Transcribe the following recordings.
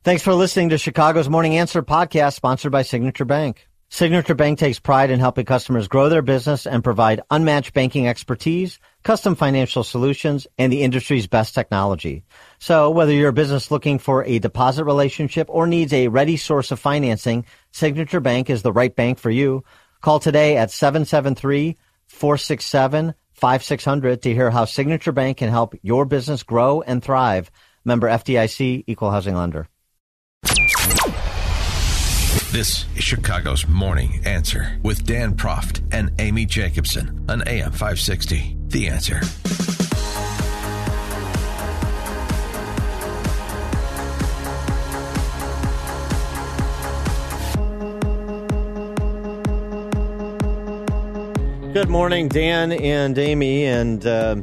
Thanks for listening to Chicago's Morning Answer podcast, sponsored by Signature Bank. Signature Bank takes pride in helping customers grow their business and provide unmatched banking expertise, custom financial solutions, and the industry's best technology. So whether you're a business looking for a deposit relationship or needs a ready source of financing, Signature Bank is the right bank for you. Call today at 773-467-5600 to hear how Signature Bank can help your business grow and thrive. Member FDIC, Equal Housing Lender. This is Chicago's Morning Answer with Dan Proft and Amy Jacobson on AM 560. The Answer. Good morning, Dan and Amy. And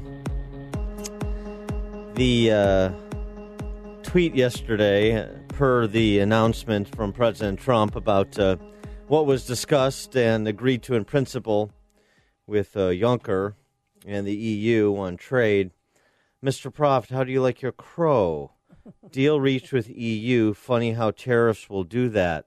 the tweet yesterday, per the announcement from President Trump about what was discussed and agreed to in principle with Juncker and the EU on trade. Mr. Proft, how do you like your crow? Deal reached with EU. Funny how tariffs will do that.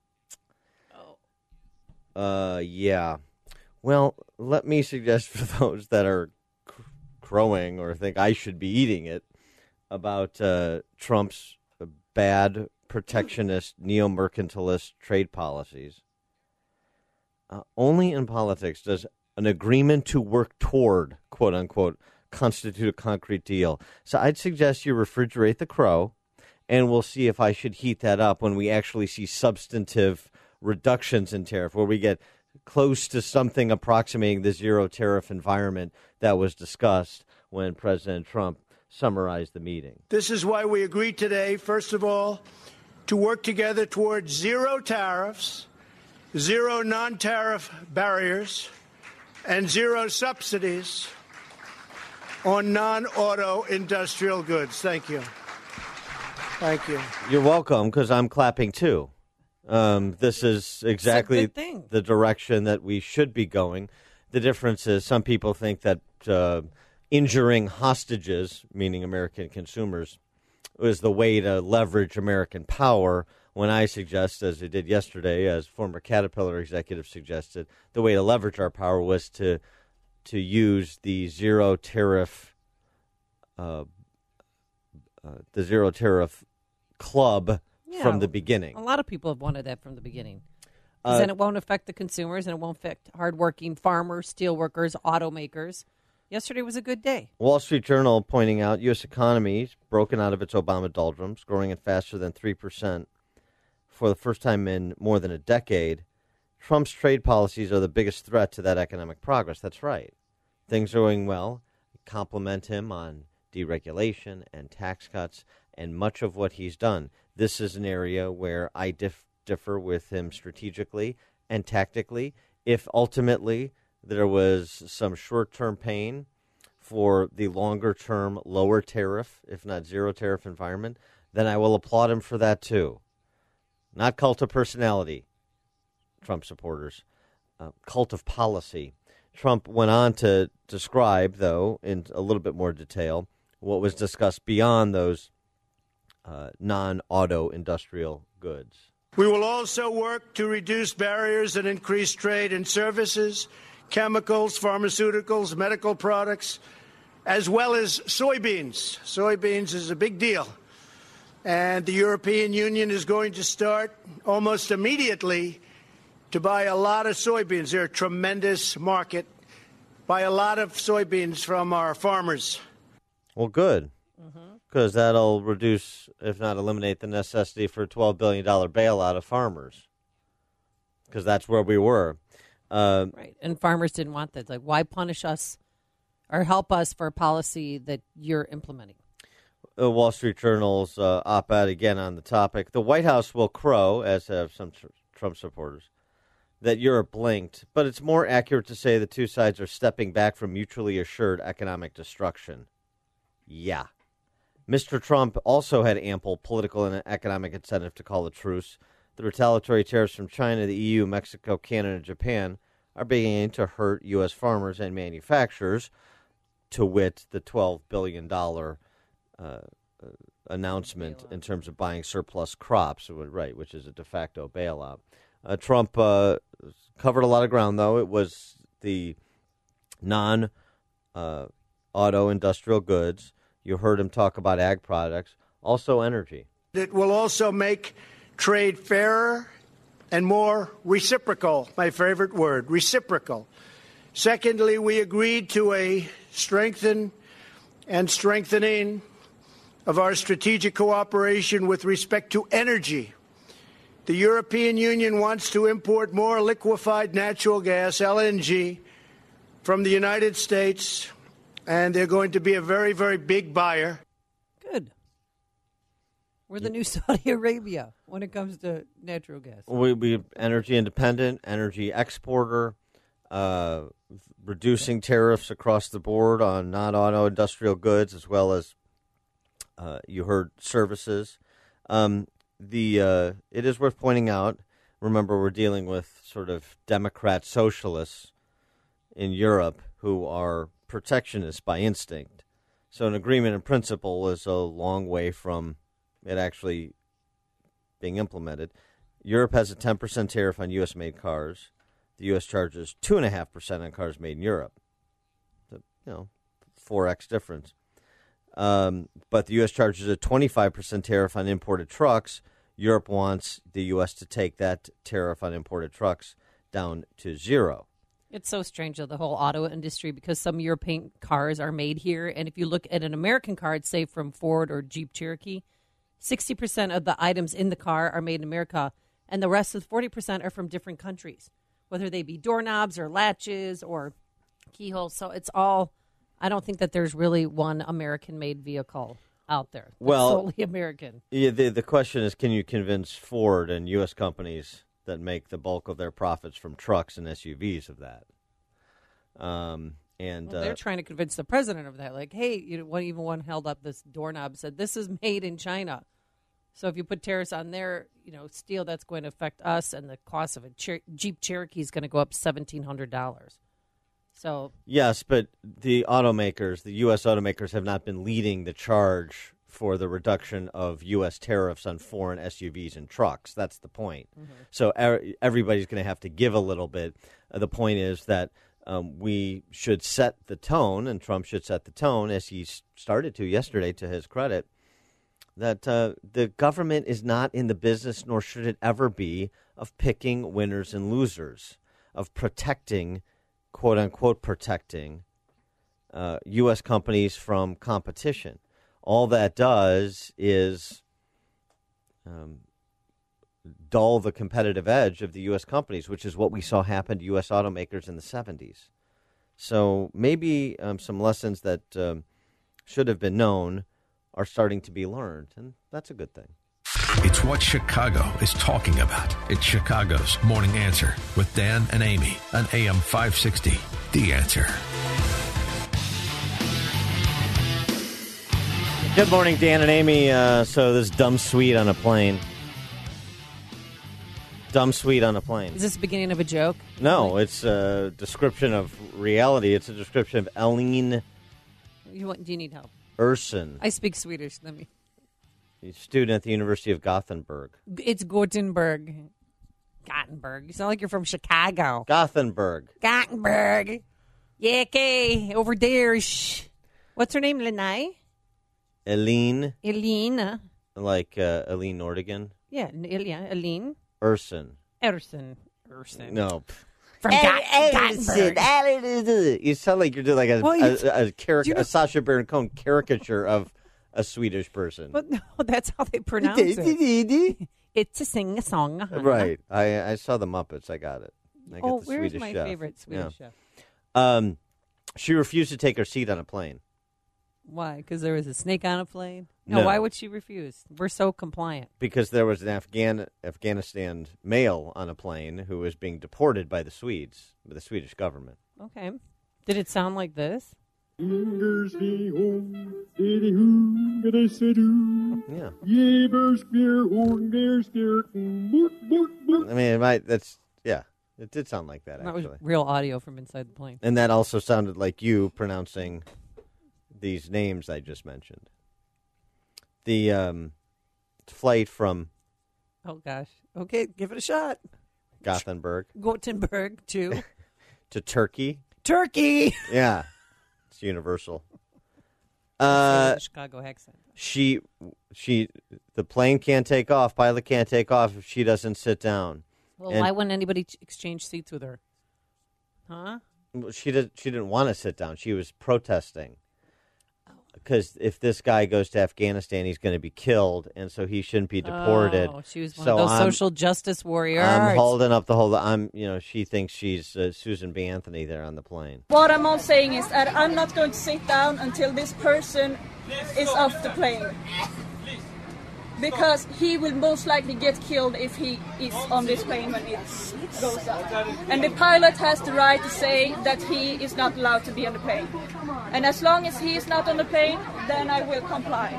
Yeah. Well, let me suggest for those that are crowing or think I should be eating it about Trump's bad protectionist, neo-mercantilist trade policies. Only in politics does an agreement to work toward, quote-unquote, constitute a concrete deal. So I'd suggest you refrigerate the crow, and we'll see if I should heat that up when we actually see substantive reductions in tariff, where we get close to something approximating the zero tariff environment that was discussed when President Trump summarized the meeting. This is why we agreed today, first of all, to work together towards zero tariffs, zero non-tariff barriers, and zero subsidies on non-auto industrial goods. Thank you. Thank you. You're welcome, because I'm clapping too. This is exactly the direction that we should be going. The difference is some people think that injuring hostages, meaning American consumers, is the way to leverage American power, when I suggest, as I did yesterday, as former Caterpillar executive suggested, the way to leverage our power was to use the zero tariff club from the beginning. A lot of people have wanted that from the beginning. Then it won't affect the consumers, and it won't affect hardworking farmers, steelworkers, automakers. Yesterday was a good day. Wall Street Journal pointing out U.S. economy is broken out of its Obama doldrums, growing at faster than 3% for the first time in more than a decade. Trump's trade policies are the biggest threat to that economic progress. That's right. Things are going well. Compliment him on deregulation and tax cuts and much of what he's done. This is an area where I differ with him strategically and tactically. If ultimately there was some short-term pain for the longer-term lower tariff, if not zero tariff environment, then I will applaud him for that too. Not cult of personality, Trump supporters. Cult of policy. Trump went on to describe, though, in a little bit more detail, what was discussed beyond those non-auto industrial goods. We will also work to reduce barriers and increase trade in services, chemicals, pharmaceuticals, medical products, as well as soybeans. Soybeans is a big deal. And the European Union is going to start almost immediately to buy a lot of soybeans. They're a tremendous market. Buy a lot of soybeans from our farmers. Well, good. Because that'll reduce, if not eliminate, the necessity for a $12 billion bailout of farmers. Because that's where we were. Right. And farmers didn't want that. Like, why punish us or help us for a policy that you're implementing? Wall Street Journal's op-ed again on the topic. The White House will crow, as have some Trump supporters, that Europe blinked. But it's more accurate to say the two sides are stepping back from mutually assured economic destruction. Yeah. Mr. Trump also had ample political and economic incentive to call a truce. The retaliatory tariffs from China, the EU, Mexico, Canada, and Japan are beginning to hurt U.S. farmers and manufacturers, to wit, the $12 billion announcement in terms of buying surplus crops, right, which is a de facto bailout. Trump covered a lot of ground, though. It was the non-auto industrial goods. You heard him talk about ag products, also energy. It will also make trade fairer and more reciprocal, my favorite word, reciprocal. Secondly, we agreed to a strengthening of our strategic cooperation with respect to energy. The European Union wants to import more liquefied natural gas, LNG, from the United States, and they're going to be a very, very big buyer. Good. We're the new Saudi Arabia when it comes to natural gas. We energy independent, energy exporter, reducing tariffs across the board on non-auto industrial goods, as well as you heard services. It is worth pointing out, remember, we're dealing with sort of Democrat socialists in Europe who are protectionists by instinct. So an agreement in principle is a long way from it actually being implemented. Europe has a 10% tariff on U.S.-made cars. The U.S. charges 2.5% on cars made in Europe. So, 4x difference. But the U.S. charges a 25% tariff on imported trucks. Europe wants the U.S. to take that tariff on imported trucks down to 0. It's so strange, though, the whole auto industry, because some European cars are made here. And if you look at an American car, say from Ford or Jeep Cherokee, 60% of the items in the car are made in America, and the rest of 40% are from different countries, whether they be doorknobs or latches or keyholes. So it's all, I don't think that there's really one American-made vehicle out there. Well, solely American. Yeah, the question is, can you convince Ford and U.S. companies that make the bulk of their profits from trucks and SUVs of that? They're trying to convince the president of that. Like, hey, even one held up this doorknob, said, this is made in China. So if you put tariffs on their, steel, that's going to affect us, and the cost of a Jeep Cherokee is going to go up $1,700. So yes, but the automakers, the U.S. automakers, have not been leading the charge for the reduction of U.S. tariffs on foreign SUVs and trucks. That's the point. Mm-hmm. So everybody's going to have to give a little bit. The point is that we should set the tone, and Trump should set the tone, as he started to yesterday, to his credit, that the government is not in the business, nor should it ever be, of picking winners and losers, of protecting, quote-unquote protecting, U.S. companies from competition. All that does is dull the competitive edge of the U.S. companies, which is what we saw happen to U.S. automakers in the 70s. So maybe some lessons that should have been known are starting to be learned, and that's a good thing. It's what Chicago is talking about. It's Chicago's Morning Answer with Dan and Amy on AM 560. The Answer. Good morning, Dan and Amy. So this dumb suite on a plane. Dumb suite on a plane. Is this the beginning of a joke? No, it's a description of reality. It's a description of Eileen. Do you need help? Urson. I speak Swedish. Let me. Student at the University of Gothenburg. It's Gothenburg. Gothenburg. You sound like you're from Chicago. Gothenburg. Gothenburg. Yeah, okay. Over there. Shh. What's her name? Lenai? Eileen. Eileen. Like Eileen Nordigan? Yeah, Eileen. Urson. Urson. No. From Gothenburg. You sound like you're doing like a Sacha Baron Cohen caricature of a Swedish person. But no, that's how they pronounce it. It's a sing-a-song. Right. I saw the Muppets. I got it. Where's Swedish my chef. favorite Swedish chef? She refused to take her seat on a plane. Why? Because there was a snake on a plane? No, why would she refuse? We're so compliant. Because there was an Afghanistan male on a plane who was being deported by the Swedes, by the Swedish government. Okay. Did it sound like this? Yeah. I mean, it did sound like that, actually. That was real audio from inside the plane. And that also sounded like you pronouncing these names I just mentioned. the flight from Oh, gosh. Okay, give it a shot. Gothenburg Gothenburg to to Turkey. Turkey. Yeah, it's universal. The Chicago Hex Center. The plane can't take off. Pilot can't take off if she doesn't sit down. Well, why wouldn't anybody exchange seats with her? Huh? She didn't want to sit down. She was protesting because if this guy goes to Afghanistan, he's going to be killed, and so he shouldn't be deported. Oh, she was one of those social justice warriors. I'm holding up the whole. She thinks she's Susan B. Anthony there on the plane. What I'm all saying is that I'm not going to sit down until this person is off the plane. Because he will most likely get killed if he is on this plane when it goes up. And the pilot has the right to say that he is not allowed to be on the plane. And as long as he is not on the plane, then I will comply.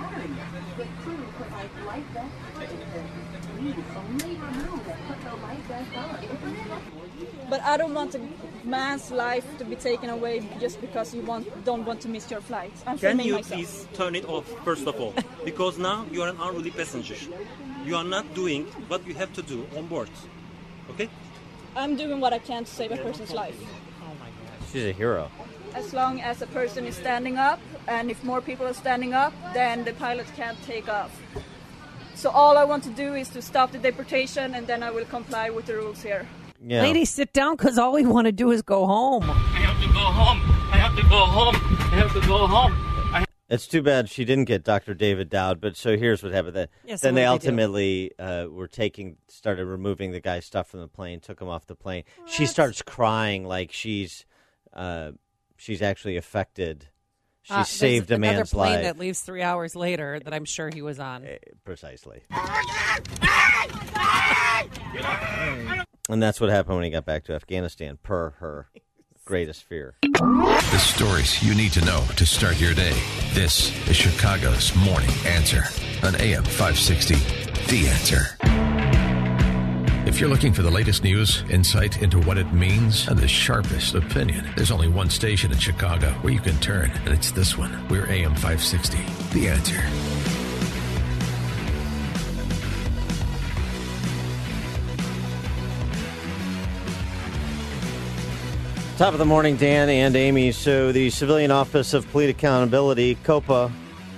But I don't want a man's life to be taken away just because you don't want to miss your flight. I'm Can filming you myself. please turn it off, first of all? Because now you are an unruly passenger. You are not doing what you have to do on board. Okay? I'm doing what I can to save a person's life. She's a hero. As long as a person is standing up, and if more people are standing up, then the pilot can't take off. So all I want to do is to stop the deportation, and then I will comply with the rules here. Yeah. Lady, sit down, because all we want to do is go home. I have to go home. I have to go home. I have to go home. It's too bad she didn't get Dr. David Dowd, but so here's what happened. Then they ultimately started removing the guy's stuff from the plane, took him off the plane. What? She starts crying like she's actually affected. She saved a man's life. Another plane that leaves 3 hours later that I'm sure he was on. Precisely. And that's what happened when he got back to Afghanistan, per her greatest fear. The stories you need to know to start your day. This is Chicago's Morning Answer on AM 560. The Answer. If you're looking for the latest news, insight into what it means, and the sharpest opinion, there's only one station in Chicago where you can turn, and it's this one. We're AM 560. The Answer. Top of the morning, Dan and Amy. So the Civilian Office of Police Accountability, COPA,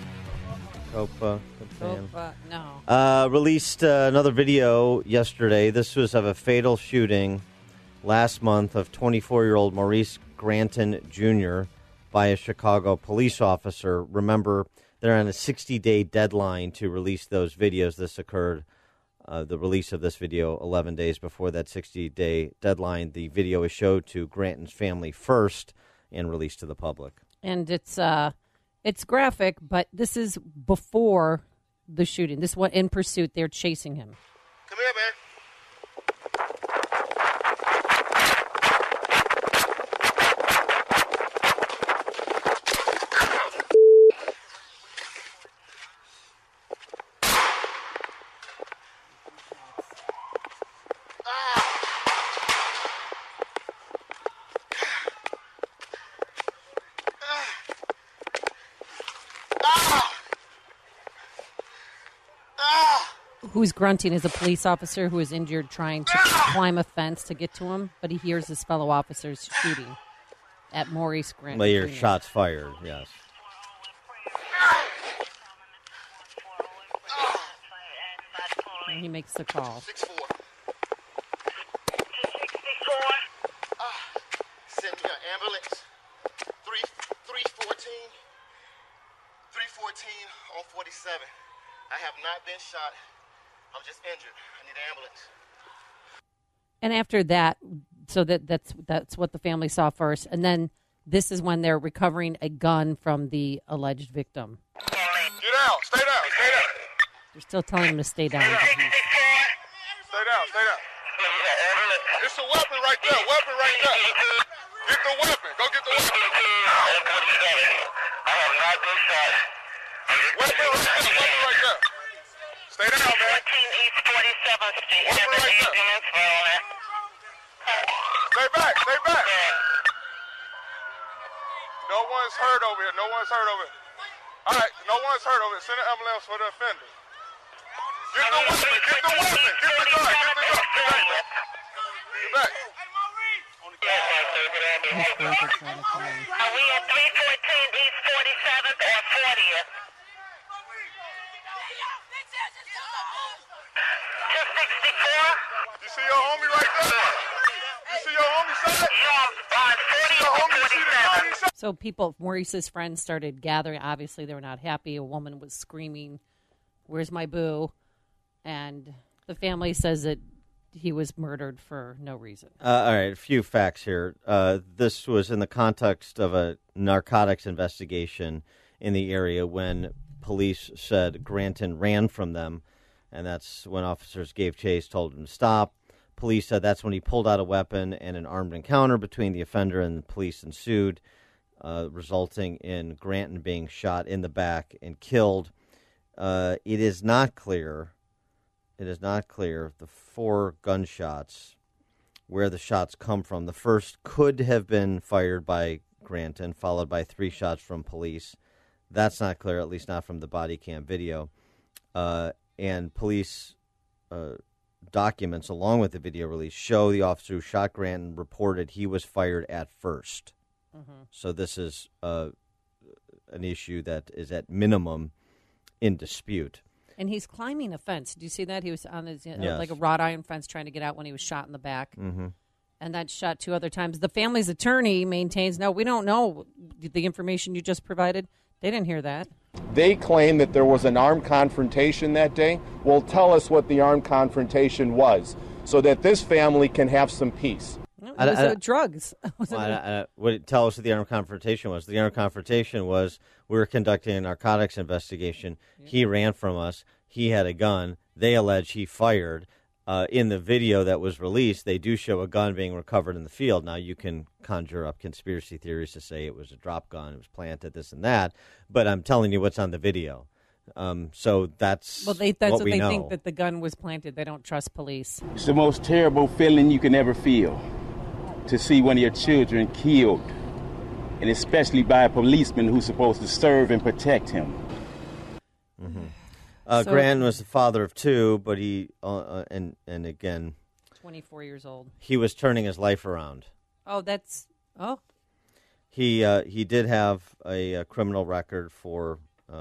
released another video yesterday. This was of a fatal shooting last month of 24-year-old Maurice Granton Jr. by a Chicago police officer. Remember, they're on a 60-day deadline to release those videos. This occurred, the release of this video, 11 days before that 60-day deadline. The video is showed to Granton's family first and released to the public. And it's graphic, but this is before the shooting. This one in pursuit. They're chasing him. Come here, man. Who's grunting is a police officer who is injured trying to climb a fence to get to him, but he hears his fellow officers shooting at Maurice Granton. Later, shots fired, yes. And he makes the call. 6-4. Send me an ambulance. 314. 314 on 47. I have not been shot. I'm just injured. I need an ambulance. And after that, so that's what the family saw first. And then this is when they're recovering a gun from the alleged victim. Get down. Stay down. Stay down. They're still telling him to stay down. Stay down. Stay down. It's a weapon right there. Weapon right there. Get the weapon. Go get the weapon. I have not been shot. Weapon right there. Stay down, man. 14 East 47th Street. Weapon right there. Stay back. Stay back. No one's hurt over here. No one's hurt over here. All right, no one's hurt of it. Send an ambulance for the offender. Get the weapon. Get the weapon. Get the gun. Get the gun. Get back, man. Get back. Are we at 314 East 47th or 40th? 264? You see your homie right there? You see your homie shot? So people, Maurice's friends started gathering. Obviously, they were not happy. A woman was screaming, "Where's my boo?" And the family says that he was murdered for no reason. All right, a few facts here. This was in the context of a narcotics investigation in the area when police said Granton ran from them, and that's when officers gave chase, told him to stop. Police said that's when he pulled out a weapon, and an armed encounter between the offender and the police ensued, resulting in Granton being shot in the back and killed. It is not clear the 4 gunshots, where the shots come from. The first could have been fired by Granton, followed by 3 shots from police. That's not clear, at least not from the body cam video. And police documents, along with the video release, show the officer who shot Granton reported he was fired at first. Mm-hmm. So this is an issue that is at minimum in dispute. And he's climbing a fence. Do you see that? He was on his, Yes. like a wrought iron fence trying to get out when he was shot in the back. Mm-hmm. And that shot 2 other times. The family's attorney maintains, no, we don't know the information you just provided. They didn't hear that. They claim that there was an armed confrontation that day. Well, tell us what the armed confrontation was so that this family can have some peace. It was drugs. Tell us what the armed confrontation was. The armed confrontation was we were conducting a narcotics investigation. Yeah. He ran from us. He had a gun. They allege he fired. In the video that was released, they do show a gun being recovered in the field. Now, you can conjure up conspiracy theories to say it was a drop gun, it was planted, this and that, but I'm telling you what's on the video. So that's what we know. Think that the gun was planted. They don't trust police. It's the most terrible feeling you can ever feel, to see one of your children killed, and especially by a policeman who's supposed to serve and protect him. Mm-hmm. Granton was the father of 2, but he, and again, 24 years old. He was turning his life around. He did have a criminal record for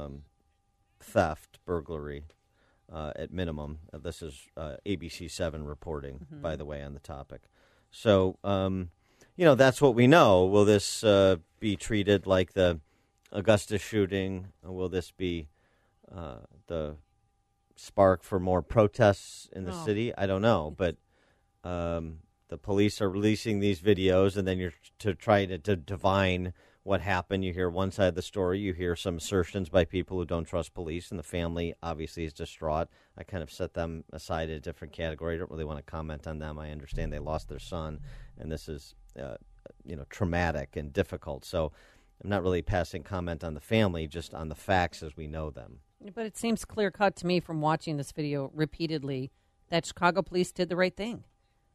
theft, burglary, at minimum. This is ABC 7 reporting, by the way, on the topic. So, that's what we know. Will this be treated like the Augusta shooting? Will this be the spark for more protests in the city? I don't know, but the police are releasing these videos, and then you're to try to divine what happened. You hear one side of the story, you hear some assertions by people who don't trust police, and the family obviously is distraught. I kind of set them aside in a different category. I don't really want to comment on them. I understand they lost their son, and this is traumatic and difficult. So I'm not really passing comment on the family, just on the facts as we know them. But it seems clear-cut to me from watching this video repeatedly that Chicago police did the right thing.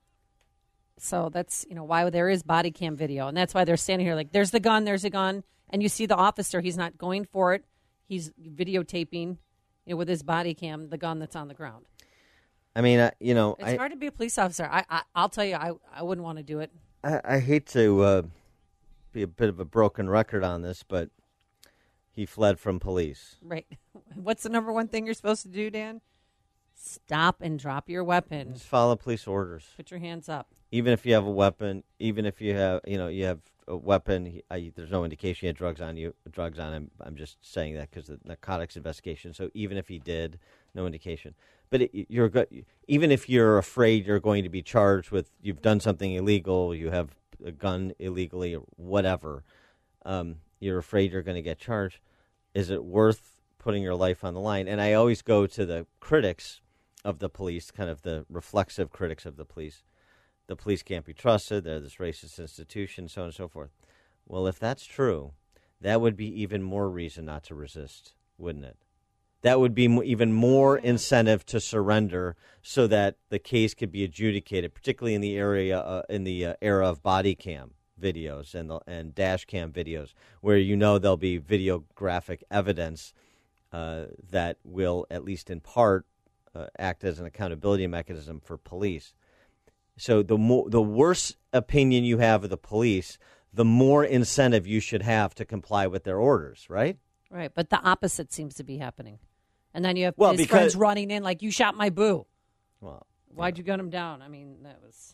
So that's, why there is body cam video. And that's why they're standing here like, there's a gun. And you see the officer, he's not going for it. He's videotaping, with his body cam, the gun that's on the ground. I mean, it's hard to be a police officer. I'll tell you, I wouldn't want to do it. I hate to be a bit of a broken record on this, but he fled from police. Right. What's the number one thing you're supposed to do, Dan? Stop and drop your weapon. Just follow police orders. Put your hands up. Even if you have a weapon, even if you have, you have a weapon, there's no indication he had drugs on him. I'm just saying that because of the narcotics investigation. So even if he did, no indication. But even if you're afraid you're going to be charged with you've done something illegal, you have a gun illegally, or whatever, you're afraid you're going to get charged. Is it worth putting your life on the line? And I always go to the critics of the police, kind of the reflexive critics of the police. The police can't be trusted. They're this racist institution, so on and so forth. Well, if that's true, that would be even more reason not to resist, wouldn't it? That would be even more incentive to surrender so that the case could be adjudicated, particularly in the era of body cam videos and dash cam videos, where there'll be videographic evidence that will, at least in part, act as an accountability mechanism for police. So the worse opinion you have of the police, the more incentive you should have to comply with their orders, right? Right, but the opposite seems to be happening. And then you have his because friends running in like, you shot my boo. Well, why'd you gun him down? I mean, that was...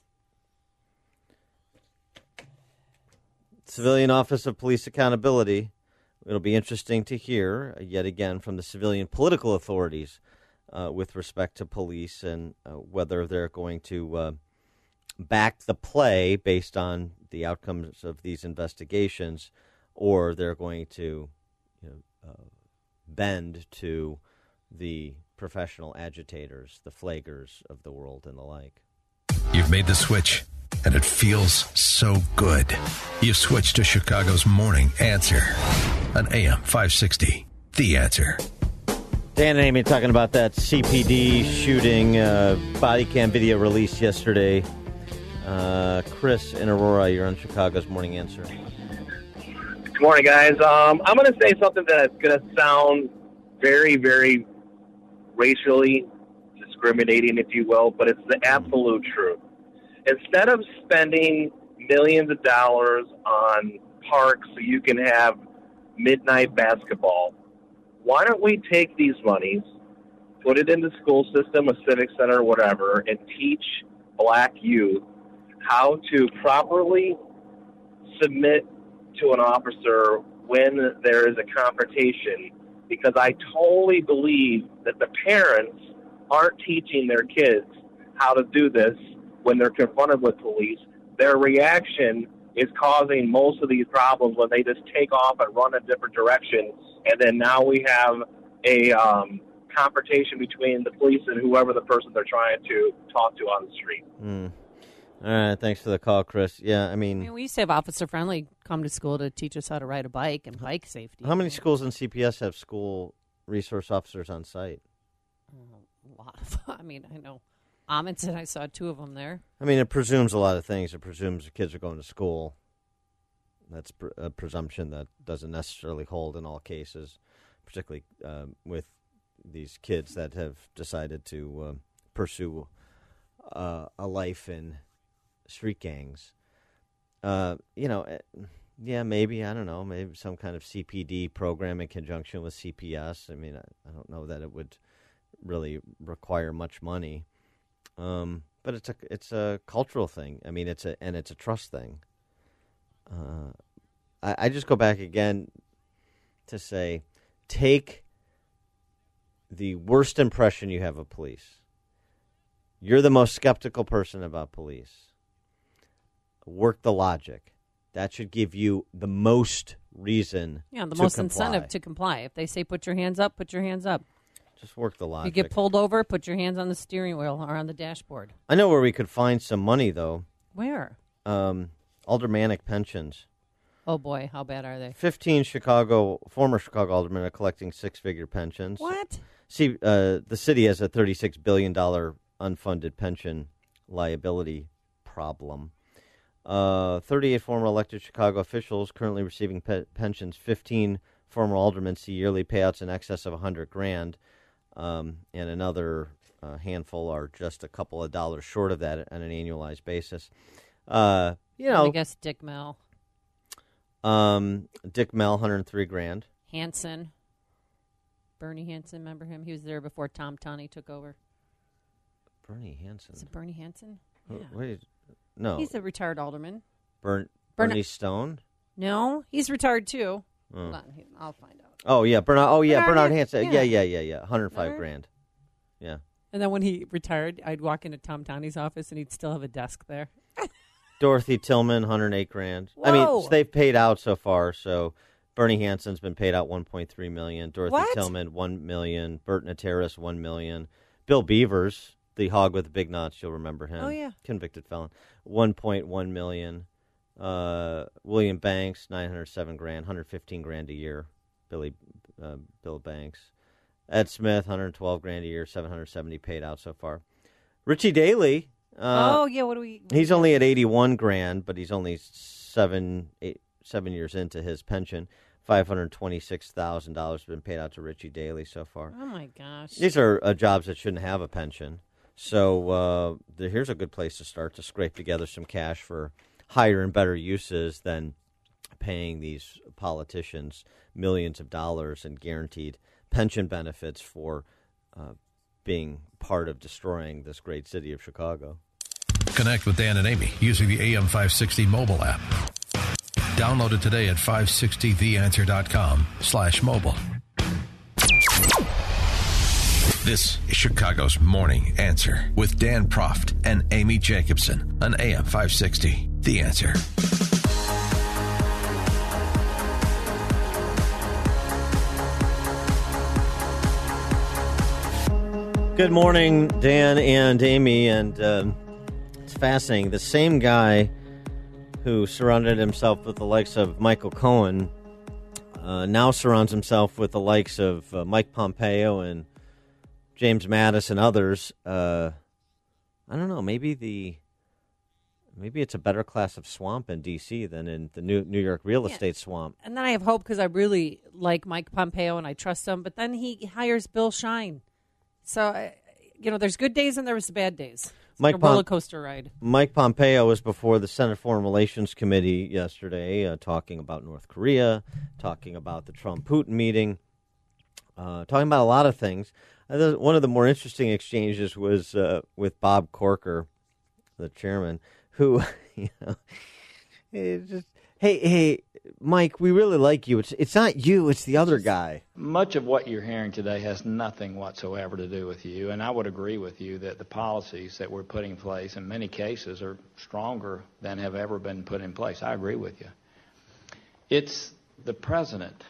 Civilian Office of Police Accountability. It'll be interesting to hear, yet again, from the civilian political authorities with respect to police and whether they're going to back the play based on the outcomes of these investigations, or they're going to bend to the professional agitators, the flaggers of the world and the like. You've made the switch, and it feels so good. You've switched to Chicago's Morning Answer on AM 560. The Answer. Dan and Amy talking about that CPD shooting body cam video released yesterday. Chris in Aurora, you're on Chicago's Morning Answer. Good morning, guys. I'm going to say something that's going to sound very, very racially discriminating, if you will, but it's the absolute truth. Instead of spending millions of dollars on parks so you can have midnight basketball, why don't we take these monies, put it in the school system, a civic center, whatever, and teach black youth how to properly submit to an officer when there is a confrontation, because I totally believe that the parents aren't teaching their kids how to do this when they're confronted with police. Their reaction is causing most of these problems when they just take off and run in different directions, and then now we have a confrontation between the police and whoever the person they're trying to talk to on the street. All right, thanks for the call, Chris. Yeah, I mean, we used to have Officer Friendly come to school to teach us how to ride a bike and bike safety. How many schools in CPS have school resource officers on site? A lot of. I mean, I know Amundsen, I saw 2 of them there. I mean, it presumes a lot of things. It presumes the kids are going to school. That's a presumption that doesn't necessarily hold in all cases, particularly with these kids that have decided to pursue a life in street gangs. Yeah, maybe, I don't know, maybe some kind of CPD program in conjunction with CPS. I mean, I don't know that it would really require much money. But it's a cultural thing. I mean, it's a trust thing. I just go back again to say, take the worst impression you have of police. You're the most skeptical person about police. Work the logic. That should give you the most reason the to most comply. incentive to comply. If they say put your hands up, put your hands up. Just work the logic. You get pulled over, put your hands on the steering wheel or on the dashboard. I know where we could find some money, though. Where? Aldermanic pensions. Oh, boy. How bad are they? 15 former Chicago aldermen are collecting 6-figure pensions. What? See, the city has a $36 billion unfunded pension liability problem. 38 former elected Chicago officials currently receiving pensions. 15 former aldermen see yearly payouts in excess of $100,000, and another handful are just a couple of dollars short of that on an annualized basis. I guess Dick Mel. Dick Mel, $103,000. Hansen. Bernie Hansen, remember him? He was there before Tom Tawney took over. Bernie Hansen. Is it Bernie Hansen? Yeah. Wait, no. He's a retired alderman. Bernie Stone? No, he's retired too. Hold on, I'll find out. Oh yeah, Bernard Hansen. Yeah. Yeah. $105,000. Yeah. And then when he retired, I'd walk into Tom Tawney's office and he'd still have a desk there. Dorothy Tillman, $108,000. Whoa. I mean, they've paid out so far. So Bernie Hansen's been paid out $1.3 million. Dorothy Tillman, $1 million. Bert Nateris, $1 million. Bill Beavers, the hog with the big knots, you'll remember him. Oh yeah, convicted felon, $1.1 million. William Banks, $907,000, $115,000 a year. Bill Banks. Ed Smith, $112,000 a year, $770 paid out so far. Richie Daley, What do we? He's only at 81 grand, but he's only 7 years into his pension. $526,000 has been paid out to Richie Daley so far. Oh my gosh! These are jobs that shouldn't have a pension. So here's a good place to start to scrape together some cash for higher and better uses than paying these politicians millions of dollars in guaranteed pension benefits for being part of destroying this great city of Chicago. Connect with Dan and Amy using the AM 560 mobile app. Download it today at 560theanswer.com/mobile. This is Chicago's Morning Answer with Dan Proft and Amy Jacobson on AM 560. The Answer. Good morning, Dan and Amy, and it's fascinating. The same guy who surrounded himself with the likes of Michael Cohen now surrounds himself with the likes of Mike Pompeo and James Mattis and others. I don't know. Maybe it's a better class of swamp in D.C. than in the New York real estate swamp. And then I have hope because I really like Mike Pompeo and I trust him. But then he hires Bill Shine. So, there's good days and there's bad days. It's like a roller coaster ride. Mike Pompeo was before the Senate Foreign Relations Committee yesterday talking about North Korea, talking about the Trump-Putin meeting, talking about a lot of things. One of the more interesting exchanges was with Bob Corker, the chairman, who, hey, Mike, we really like you. It's not you, it's the other guy. Much of what you're hearing today has nothing whatsoever to do with you, and I would agree with you that the policies that we're putting in place in many cases are stronger than have ever been put in place. I agree with you. It's the president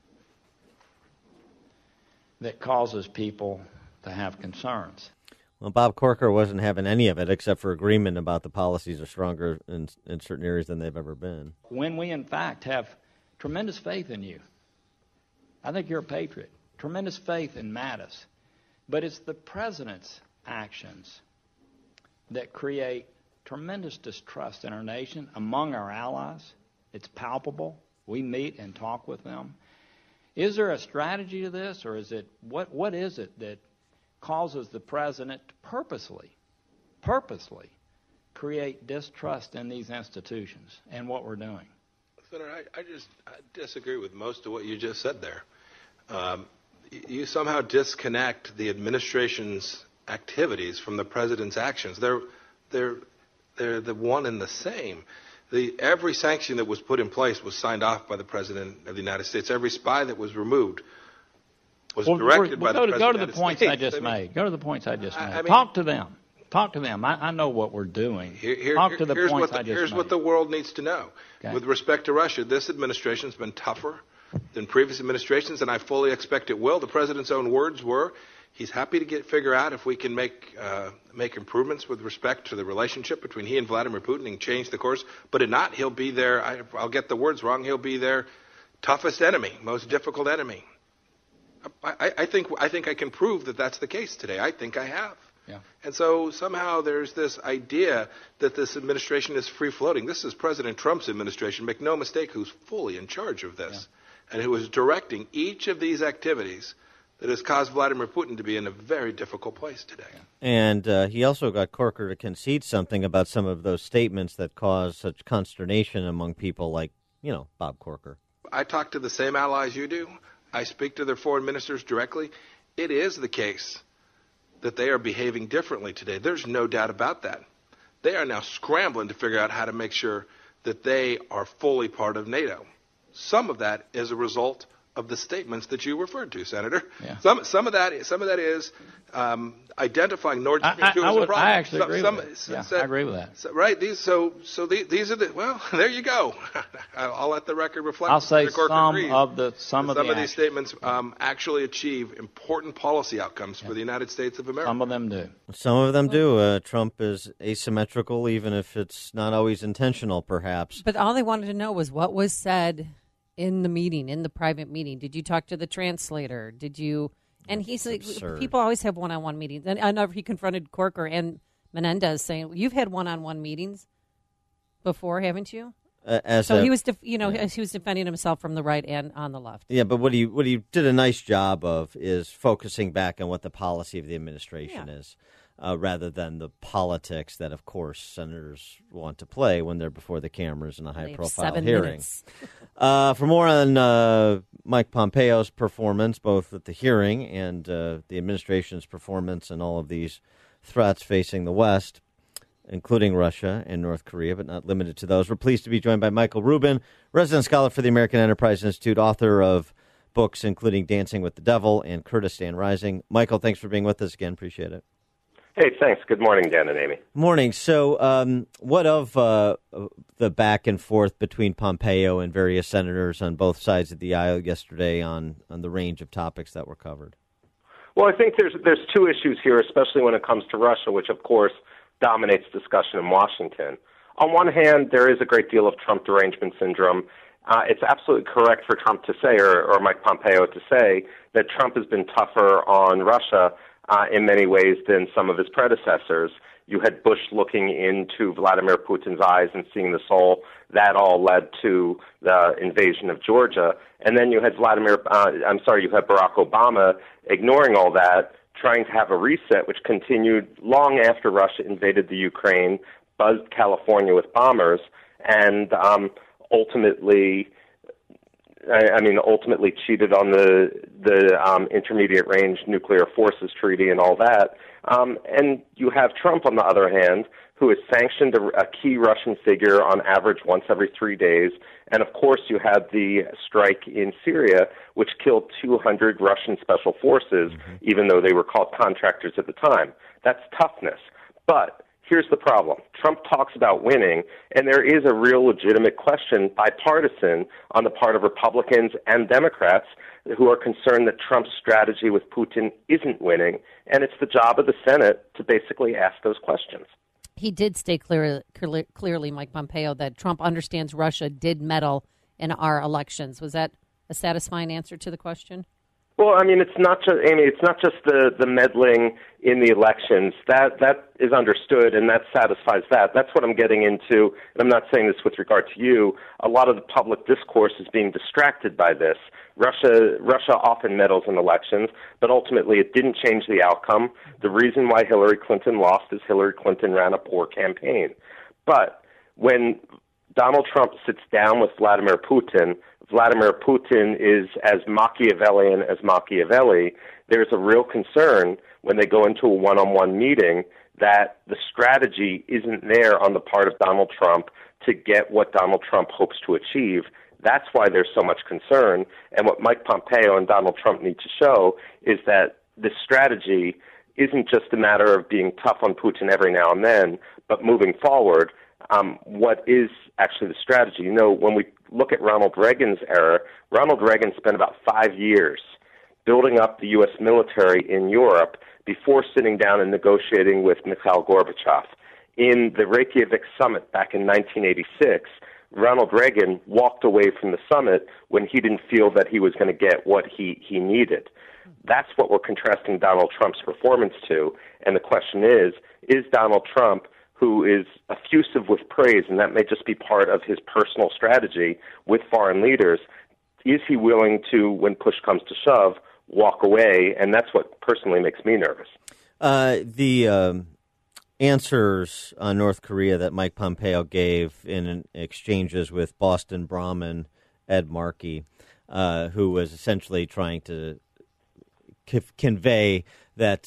that causes people to have concerns. Well, Bob Corker wasn't having any of it except for agreement about the policies are stronger in certain areas than they've ever been. When we, in fact, have tremendous faith in you. I think you're a patriot. Tremendous faith in Mattis. But it's the president's actions that create tremendous distrust in our nation, among our allies. It's palpable. We meet and talk with them. Is there a strategy to this, or is it what is it that causes the president to purposely create distrust in these institutions and what we're doing? Senator, I disagree with most of what you just said there. You somehow disconnect the administration's activities from the president's actions. They're the one and the same. Every sanction that was put in place was signed off by the President of the United States. Every spy that was removed was directed by the President Go to the points I just made. Go to the points I just made. Talk to them. Talk to them. I know what we're doing. Talk to the points I just made. Here's what the world needs to know. Okay. With respect to Russia, this administration has been tougher than previous administrations, and I fully expect it will. The President's own words were, he's happy to figure out if we can make improvements with respect to the relationship between he and Vladimir Putin and change the course. But if not, he'll be their, I'll get the words wrong, he'll be their toughest enemy, most difficult enemy. I think I can prove that that's the case today. I think I have. Yeah. And so somehow there's this idea that this administration is free-floating. This is President Trump's administration, make no mistake, who's fully in charge of this and who is directing each of these activities that has caused Vladimir Putin to be in a very difficult place today. And he also got Corker to concede something about some of those statements that caused such consternation among people like, Bob Corker. I talk to the same allies you do. I speak to their foreign ministers directly. It is the case that they are behaving differently today. There's no doubt about that. They are now scrambling to figure out how to make sure that they are fully part of NATO. Some of that is a result of the statements that you referred to, Senator. Yeah. Some of that is identifying Nord Stream 2 as a problem. I actually agree with that. I agree with that. Right. These are the. Well, there you go. I'll let the record reflect. I'll say some of these statements actually achieve important policy outcomes for the United States of America. Some of them do. Some of them do. Trump is asymmetrical, even if it's not always intentional, perhaps. But all they wanted to know was what was said in the meeting, in the private meeting. Did you talk to the translator? Did you? And he's like, people always have one-on-one meetings. And I know he confronted Corker and Menendez saying, you've had one-on-one meetings before, haven't you? He was defending himself from the right and on the left. Yeah, but what he did a nice job of is focusing back on what the policy of the administration is, rather than the politics that, of course, senators want to play when they're before the cameras in a high-profile hearing. For more on Mike Pompeo's performance, both at the hearing and the administration's performance and all of these threats facing the West, including Russia and North Korea, but not limited to those. We're pleased to be joined by Michael Rubin, resident scholar for the American Enterprise Institute, author of books including Dancing with the Devil and Kurdistan Rising. Michael, thanks for being with us again. Appreciate it. Hey, thanks. Good morning, Dan and Amy. Morning. So what of the back and forth between Pompeo and various senators on both sides of the aisle yesterday on the range of topics that were covered? Well, I think there's two issues here, especially when it comes to Russia, which, of course, dominates discussion in Washington. On one hand, there is a great deal of Trump derangement syndrome. It's absolutely correct for Trump to say, or Mike Pompeo to say, that Trump has been tougher on Russia in many ways than some of his predecessors. You had Bush looking into Vladimir Putin's eyes and seeing the soul. That all led to the invasion of Georgia. And then you had you had Barack Obama ignoring all that, trying to have a reset, which continued long after Russia invaded the Ukraine, buzzed California with bombers, and ultimately cheated on the Intermediate Range Nuclear Forces Treaty and all that. And you have Trump, on the other hand, who has sanctioned a key Russian figure on average once every 3 days. And, of course, you had the strike in Syria, which killed 200 Russian special forces, even though they were called contractors at the time. That's toughness. But here's the problem. Trump talks about winning, and there is a real legitimate question, bipartisan, on the part of Republicans and Democrats who are concerned that Trump's strategy with Putin isn't winning, and it's the job of the Senate to basically ask those questions. He did state clearly, Mike Pompeo, that Trump understands Russia did meddle in our elections. Was that a satisfying answer to the question? Well, I mean, it's not just Amy. It's not just the meddling in the elections. That is understood, and that satisfies that. That's what I'm getting into. And I'm not saying this with regard to you. A lot of the public discourse is being distracted by this. Russia often meddles in elections, but ultimately it didn't change the outcome. The reason why Hillary Clinton lost is Hillary Clinton ran a poor campaign. But when Donald Trump sits down with Vladimir Putin is as Machiavellian as Machiavelli. There's a real concern when they go into a one-on-one meeting that the strategy isn't there on the part of Donald Trump to get what Donald Trump hopes to achieve. That's why there's so much concern. And what Mike Pompeo and Donald Trump need to show is that this strategy isn't just a matter of being tough on Putin every now and then, but moving forward, what is actually the strategy? You know, when we look at Ronald Reagan's era, Ronald Reagan spent about 5 years building up the U.S. military in Europe before sitting down and negotiating with Mikhail Gorbachev. In the Reykjavik summit back in 1986, Ronald Reagan walked away from the summit when he didn't feel that he was going to get what he needed. That's what we're contrasting Donald Trump's performance to. And the question is Donald Trump, who is effusive with praise, and that may just be part of his personal strategy with foreign leaders, is he willing to, when push comes to shove, walk away? And that's what personally makes me nervous. The answers on North Korea that Mike Pompeo gave in exchanges with Boston Brahmin Ed Markey, who was essentially trying to convey that,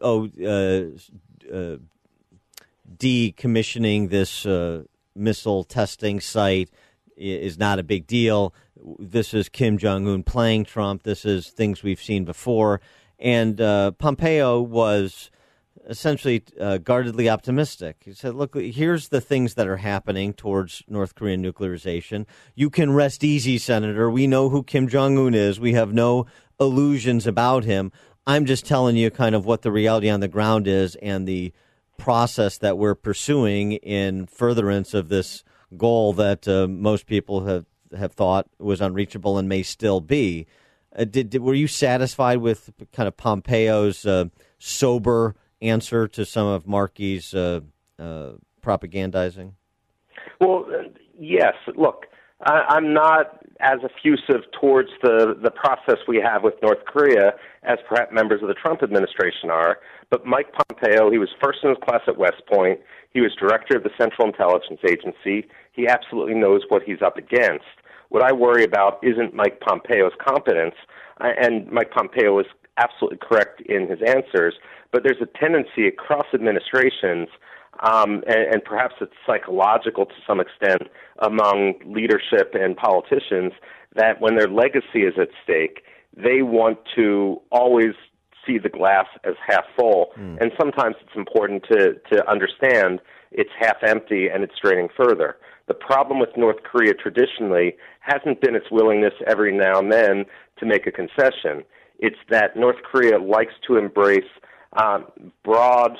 decommissioning this missile testing site is not a big deal. This is Kim Jong-un playing Trump. This is things we've seen before. And Pompeo was essentially guardedly optimistic. He said, look, here's the things that are happening towards North Korean nuclearization. You can rest easy, Senator. We know who Kim Jong-un is. We have no illusions about him. I'm just telling you kind of what the reality on the ground is and the process that we're pursuing in furtherance of this goal that most people have thought was unreachable and may still be. Were you satisfied with kind of Pompeo's sober answer to some of Markey's propagandizing? Well, yes. Look, I'm not as effusive towards the process we have with North Korea as perhaps members of the Trump administration are. But Mike Pompeo, he was first in his class at West Point. He was director of the Central Intelligence Agency. He absolutely knows what he's up against. What I worry about isn't Mike Pompeo's competence, and Mike Pompeo is absolutely correct in his answers, but there's a tendency across administrations, and perhaps it's psychological to some extent among leadership and politicians, that when their legacy is at stake, they want to always see the glass as half full. And sometimes it's important to understand it's half empty and it's draining further. The problem with North Korea traditionally hasn't been its willingness every now and then to make a concession. It's that North Korea likes to embrace broad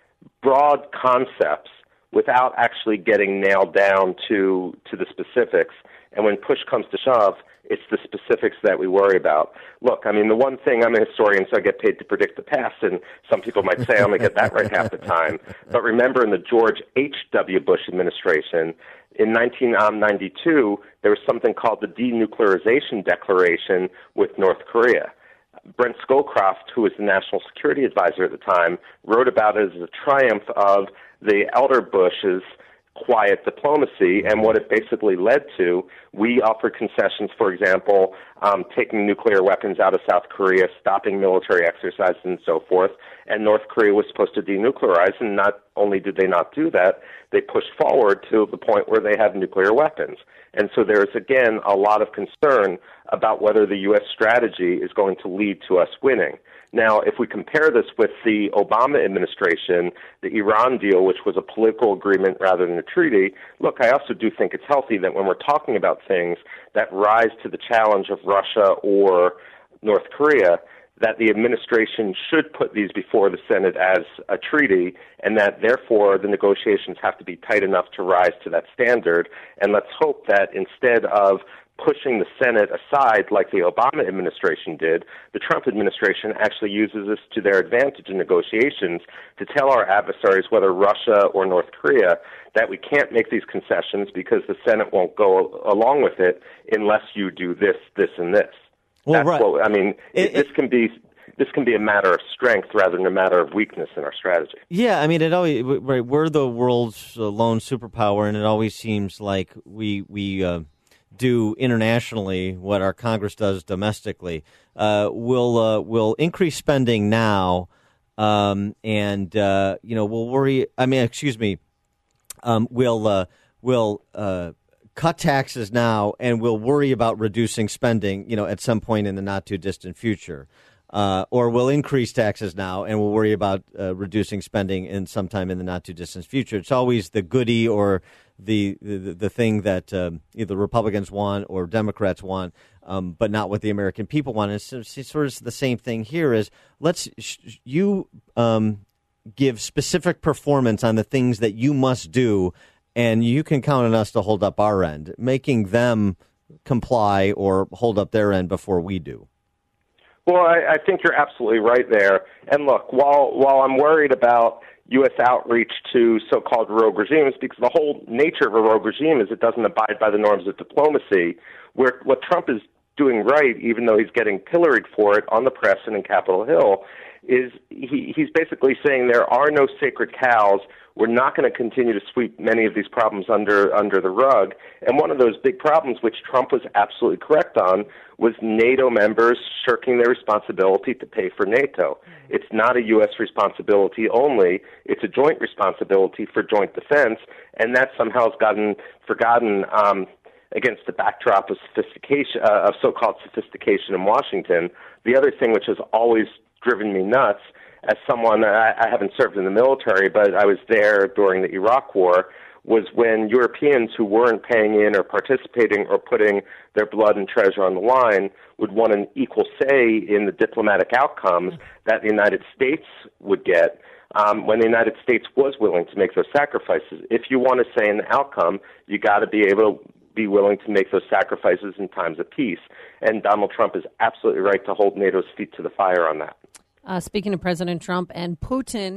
concepts without actually getting nailed down to the specifics. And when push comes to shove, it's the specifics that we worry about. Look, I mean, the one thing, I'm a historian, so I get paid to predict the past, and some people might say I only get that right half the time. But remember, in the George H.W. Bush administration, in 1992, there was something called the Denuclearization Declaration with North Korea. Brent Scowcroft, who was the national security advisor at the time, wrote about it as a triumph of the elder Bush's quiet diplomacy, and what it basically led to. We offered concessions, for example, taking nuclear weapons out of South Korea, stopping military exercises, and so forth, and North Korea was supposed to denuclearize, and not only did they not do that, they pushed forward to the point where they have nuclear weapons. And so there is, again, a lot of concern about whether the U.S. strategy is going to lead to us winning. Now, if we compare this with the Obama administration, the Iran deal, which was a political agreement rather than a treaty, look, I also do think it's healthy that when we're talking about things that rise to the challenge of Russia or North Korea, that the administration should put these before the Senate as a treaty, and that therefore the negotiations have to be tight enough to rise to that standard. And let's hope that instead of pushing the Senate aside like the Obama administration did, the Trump administration actually uses this to their advantage in negotiations to tell our adversaries, whether Russia or North Korea, that we can't make these concessions because the Senate won't go along with it unless you do this, this, and this. Well, That's right. what, I mean, this can be a matter of strength rather than a matter of weakness in our strategy. Yeah, I mean, it always right. We're the world's lone superpower, and it always seems like we do internationally what our Congress does domestically. We'll increase spending now, and we'll worry. I mean, excuse me. We'll cut taxes now, and we'll worry about reducing spending, at some point in the not too distant future. Or we'll increase taxes now, and we'll worry about reducing spending in sometime in the not too distant future. It's always the goodie or the thing that either Republicans want or Democrats want, but not what the American people want. And it's sort of the same thing here. Is you give specific performance on the things that you must do, and you can count on us to hold up our end, making them comply or hold up their end before we do. Well, I think you're absolutely right there. And look, while I'm worried about U.S. outreach to so-called rogue regimes, because the whole nature of a rogue regime is it doesn't abide by the norms of diplomacy, where what Trump is doing right, even though he's getting pilloried for it on the press and in Capitol Hill, is he's basically saying there are no sacred cows. We're not going to continue to sweep many of these problems under the rug. And one of those big problems, which Trump was absolutely correct on, was NATO members shirking their responsibility to pay for NATO. It's not a U.S. responsibility only. It's a joint responsibility for joint defense, and that somehow has gotten forgotten against the backdrop of sophistication, of so-called sophistication in Washington. The other thing which has always driven me nuts, as someone, I haven't served in the military, but I was there during the Iraq War, was when Europeans who weren't paying in or participating or putting their blood and treasure on the line would want an equal say in the diplomatic outcomes that the United States would get when the United States was willing to make those sacrifices. If you want to say in the outcome, you got to be able to be willing to make those sacrifices in times of peace. And Donald Trump is absolutely right to hold NATO's feet to the fire on that. Speaking of President Trump and Putin,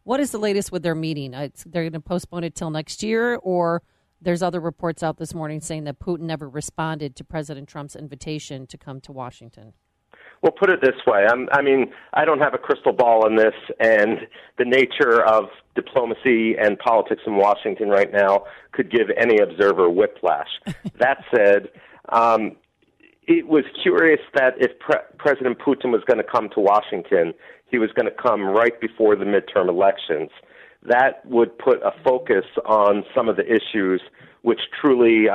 What is the latest with their meeting? They're going to postpone it till next year, or there's other reports out this morning saying that Putin never responded to President Trump's invitation to come to Washington. Well, put it this way. I don't have a crystal ball on this, and the nature of diplomacy and politics in Washington right now could give any observer whiplash. That said, it was curious that if President Putin was going to come to Washington, he was going to come right before the midterm elections. That would put a focus on some of the issues which truly,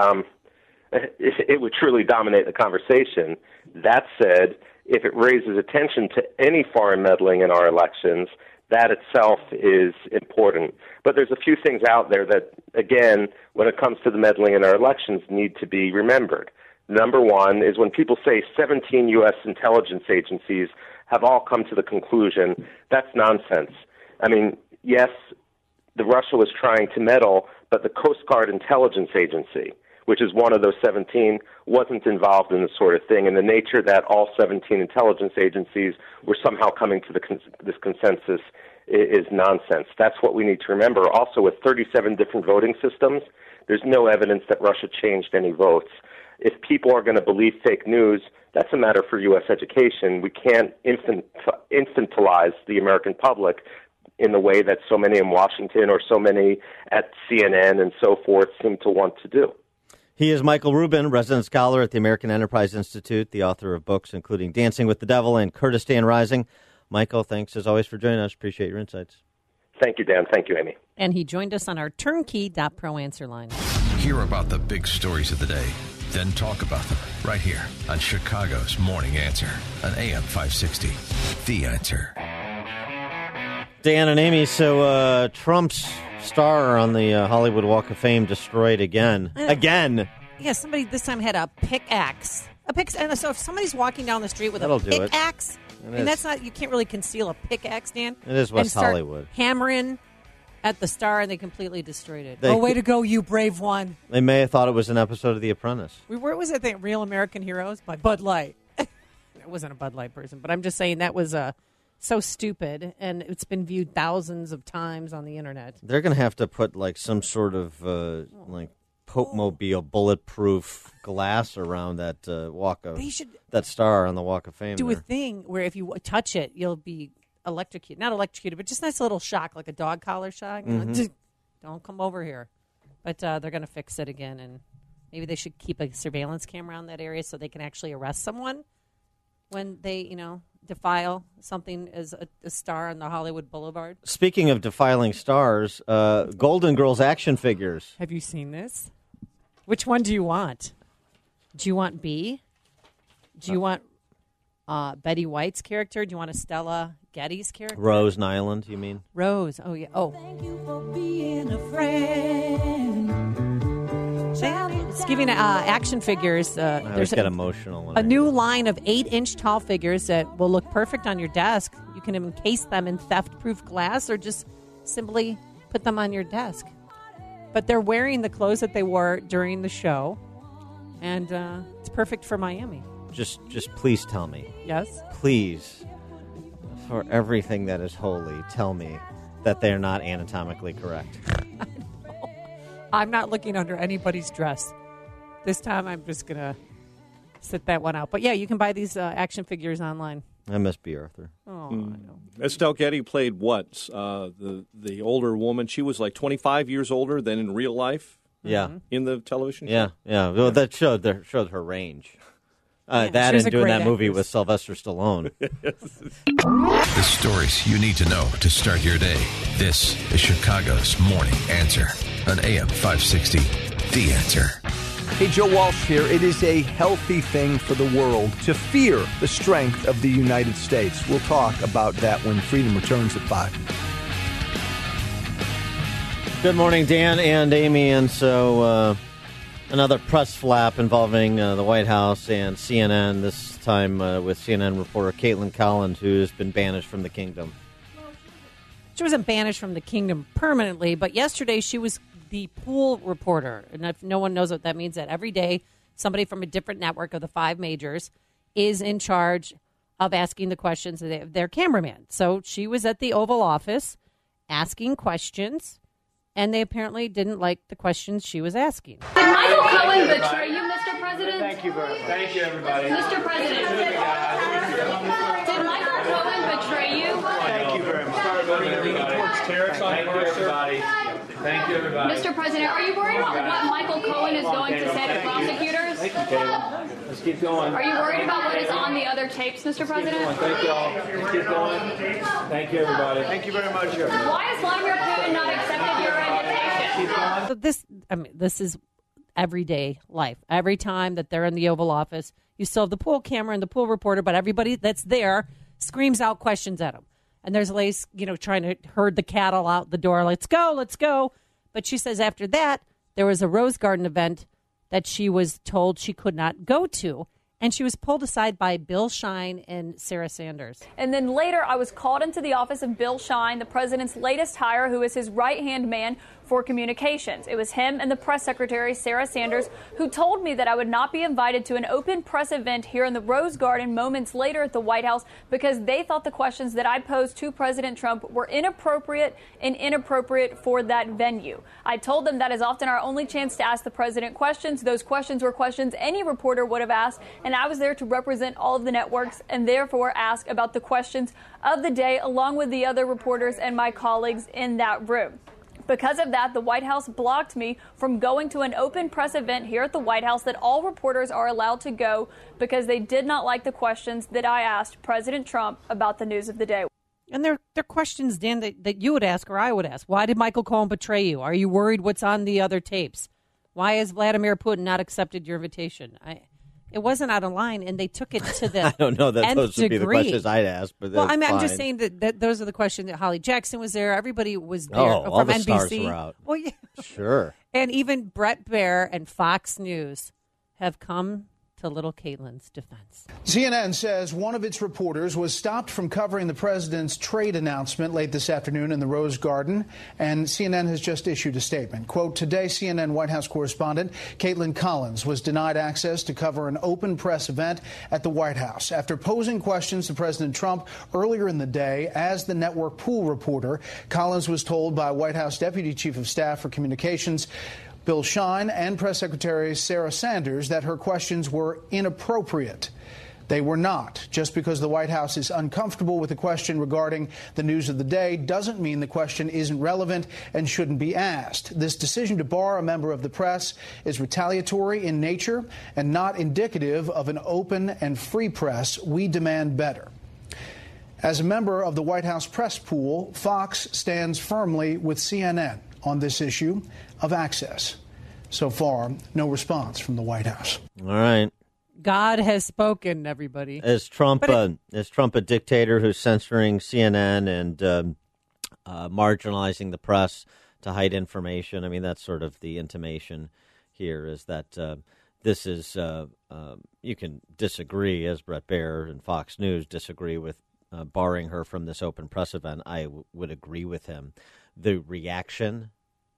it would truly dominate the conversation. That said, if it raises attention to any foreign meddling in our elections, that itself is important. But there's a few things out there that, again, when it comes to the meddling in our elections, need to be remembered. Number one is when people say 17 U.S. intelligence agencies have all come to the conclusion, that's nonsense. Yes, Russia was trying to meddle, but the Coast Guard Intelligence Agency, which is one of those 17, wasn't involved in this sort of thing. And the nature that all 17 intelligence agencies were somehow coming to this consensus is nonsense. That's what we need to remember. Also, with 37 different voting systems, there's no evidence that Russia changed any votes. If people are going to believe fake news, that's a matter for U.S. education. We can't infantilize the American public in the way that so many in Washington or so many at CNN and so forth seem to want to do. He is Michael Rubin, resident scholar at the American Enterprise Institute, the author of books including Dancing with the Devil and Kurdistan Rising. Michael, thanks as always for joining us. Appreciate your insights. Thank you, Dan. Thank you, Amy. And he joined us on our turnkey.pro answer line. Hear about the big stories of the day, then talk about them right here on Chicago's Morning Answer on AM 560. The Answer. Dan and Amy, so Trump's star on the Hollywood Walk of Fame destroyed again. Again. Yeah, somebody this time had a pickaxe. And so if somebody's walking down the street with That'll a pickaxe, that's not, you can't really conceal a pickaxe, Dan. It is West Hollywood. Hammering at the star, and they completely destroyed it. Way to go, you brave one. They may have thought it was an episode of The Apprentice. Where was it? Real American Heroes by Bud Light. It wasn't a Bud Light person, but I'm just saying that was so stupid, and it's been viewed thousands of times on the internet. They're going to have to put some sort of Pope-mobile bulletproof glass around that that star on the Walk of Fame. Do a thing where if you touch it, you'll be electrocuted. Not electrocuted, but just nice little shock, like a dog collar shock. Mm-hmm. Don't come over here. But they're going to fix it again, and maybe they should keep a surveillance camera on that area so they can actually arrest someone when they, defile something as a star on the Hollywood Boulevard. Speaking of defiling stars, Golden Girls action figures. Have you seen this? Which one do you want? Do you want B? Do you want Betty White's character? Do you want a Stella Getty's character? Rose Nyland, you mean? Rose. Oh, yeah. Oh. Thank you for being a friend. It's giving action figures. I always get emotional. A new line of 8-inch tall figures that will look perfect on your desk. You can encase them in theft-proof glass or just simply put them on your desk. But they're wearing the clothes that they wore during the show, and it's perfect for Miami. Just please tell me. Yes? Please, for everything that is holy, tell me that they're not anatomically correct. I'm not looking under anybody's dress. This time I'm just going to sit that one out. But, yeah, you can buy these action figures online. I miss B. Arthur. Oh, I know. Estelle Getty played what? The older woman. She was like 25 years older than in real life? Yeah. In the television show? Yeah, yeah. Well, that showed her range. That and doing that movie with Sylvester Stallone. The stories you need to know to start your day. This is Chicago's Morning Answer on AM 560. The Answer. Hey, Joe Walsh here. It is a healthy thing for the world to fear the strength of the United States. We'll talk about that when Freedom returns at 5. Good morning, Dan and Amy. And so another press flap involving the White House and CNN, this time with CNN reporter Caitlin Collins, who has been banished from the kingdom. She wasn't banished from the kingdom permanently, but yesterday she was the pool reporter. And if no one knows what that means, that every day somebody from a different network of the 5 majors is in charge of asking the questions of their cameraman. So she was at the Oval Office, asking questions, and they apparently didn't like the questions she was asking. Did Michael Cohen betray you, Mr. President? Thank you very much. Thank you, everybody. Mr. President, did Michael Cohen betray you? Thank you very much. Thank you, everybody. Thank you, everybody. Mr. President, are you worried about what Michael Cohen is going to say to prosecutors? Thank you, Caleb. Let's keep going. Are you worried about what is on the other tapes, Mr. President? Thank you all. Let's keep going. Thank you, everybody. Thank you very much, everybody. Why has Vladimir Putin not accepted your invitation? So this is everyday life. Every time that they're in the Oval Office, you still have the pool camera and the pool reporter, but everybody that's there screams out questions at them. And there's Lace, trying to herd the cattle out the door. Let's go, let's go. But she says after that, there was a Rose Garden event that she was told she could not go to. And she was pulled aside by Bill Shine and Sarah Sanders. And then later, I was called into the office of Bill Shine, the president's latest hire, who is his right-hand man for communications. It was him and the press secretary, Sarah Sanders, who told me that I would not be invited to an open press event here in the Rose Garden moments later at the White House because they thought the questions that I posed to President Trump were inappropriate for that venue. I told them that is often our only chance to ask the president questions. Those questions were questions any reporter would have asked, and I was there to represent all of the networks and therefore ask about the questions of the day along with the other reporters and my colleagues in that room. Because of that, the White House blocked me from going to an open press event here at the White House that all reporters are allowed to go because they did not like the questions that I asked President Trump about the news of the day. And they're questions, Dan, that you would ask or I would ask. Why did Michael Cohen betray you? Are you worried what's on the other tapes? Why has Vladimir Putin not accepted your invitation? It wasn't out of line, and they took it to the I don't know that nth those would be the degree. questions I'd ask, but well, that's I'm just fine. saying that those are the questions that Holly Jackson was there. Everybody was there all from the NBC. stars were out. Well, yeah. Sure. And even Brett Baer and Fox News have come to little Caitlin's defense. CNN says one of its reporters was stopped from covering the president's trade announcement late this afternoon in the Rose Garden, and CNN has just issued a statement. Quote, today, CNN White House correspondent Caitlin Collins was denied access to cover an open press event at the White House. After posing questions to President Trump earlier in the day as the network pool reporter, Collins was told by White House Deputy Chief of Staff for Communications Bill Shine and Press Secretary Sarah Sanders that her questions were inappropriate. They were not. Just because the White House is uncomfortable with a question regarding the news of the day doesn't mean the question isn't relevant and shouldn't be asked. This decision to bar a member of the press is retaliatory in nature and not indicative of an open and free press. We demand better. As a member of the White House press pool, Fox stands firmly with CNN on this issue of access. So far, no response from the White House. All right. God has spoken, everybody. Is Trump a dictator who's censoring CNN and marginalizing the press to hide information? I mean, that's sort of the intimation here is that this is, you can disagree, as Brett Baer and Fox News disagree with barring her from this open press event. I would agree with him. The reaction,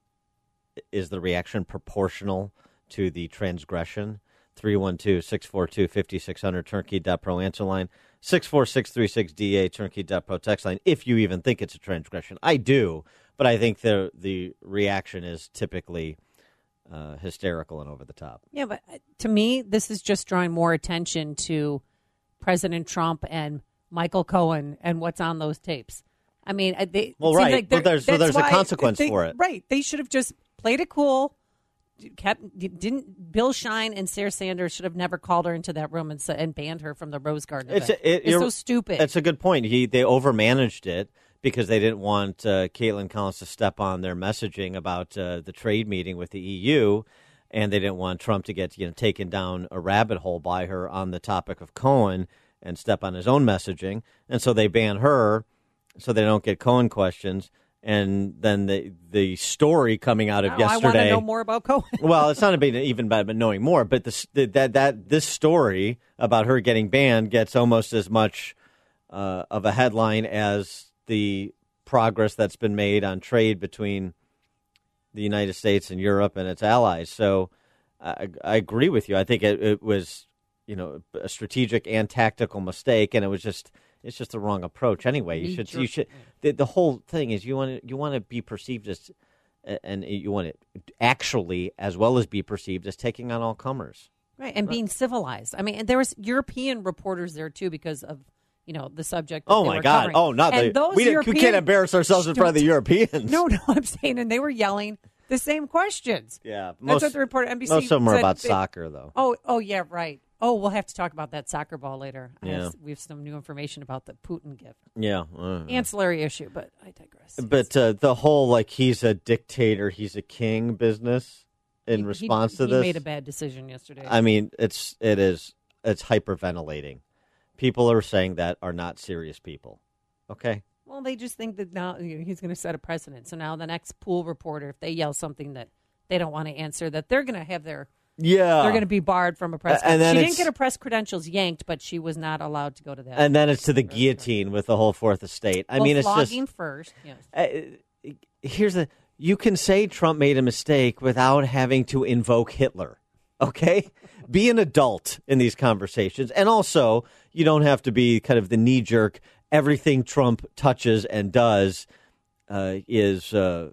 is the reaction proportional to the transgression? 312-642-5600, turnkey.pro answer line, 64636DA, turnkey.pro text line, if you even think it's a transgression. I do, but I think the reaction is typically hysterical and over the top. Yeah, but to me, this is just drawing more attention to President Trump and Michael Cohen and what's on those tapes. I mean, there's a consequence for it. Right. They should have just played it cool. Bill Shine and Sarah Sanders should have never called her into that room and banned her from the Rose Garden event. It's so stupid. It's a good point. They overmanaged it because they didn't want Caitlin Collins to step on their messaging about the trade meeting with the EU, and they didn't want Trump to get taken down a rabbit hole by her on the topic of Cohen and step on his own messaging. And so they ban her so they don't get Cohen questions. And then the story coming out of yesterday. I want to know more about Cohen. Well, it's not even about knowing more, but this story about her getting banned gets almost as much of a headline as the progress that's been made on trade between the United States and Europe and its allies. So I agree with you. I think it was a strategic and tactical mistake, and it was just It's just the wrong approach anyway. You should. The whole thing is you want to be perceived as, and you want it actually as well as be perceived as taking on all comers. Right, and being civilized. I mean, and there was European reporters there too because of the subject. That oh they my were God! covering. Oh, not we can't embarrass ourselves in front of the Europeans. No, I'm saying, and they were yelling the same questions. Yeah, that's what the reporter NBC. Most of them are said about soccer, though. Oh, yeah, right. Oh, we'll have to talk about that soccer ball later. Yeah. We have some new information about the Putin gift. Yeah. Ancillary issue, but I digress. But the whole, he's a dictator, he's a king business in response to this. He made a bad decision yesterday. I mean, it's hyperventilating. People are saying that are not serious people. Okay? Well, they just think that now he's going to set a precedent. So now the next pool reporter, if they yell something that they don't want to answer, that they're going to have their... Yeah. They're going to be barred from a press And then She didn't get her press credentials yanked, but she was not allowed to go to that. And then it's to the guillotine with the whole Fourth Estate. I mean, it's flogging just... first, yes. You can say Trump made a mistake without having to invoke Hitler, okay? Be an adult in these conversations. And also, you don't have to be kind of the knee-jerk, everything Trump touches and does is on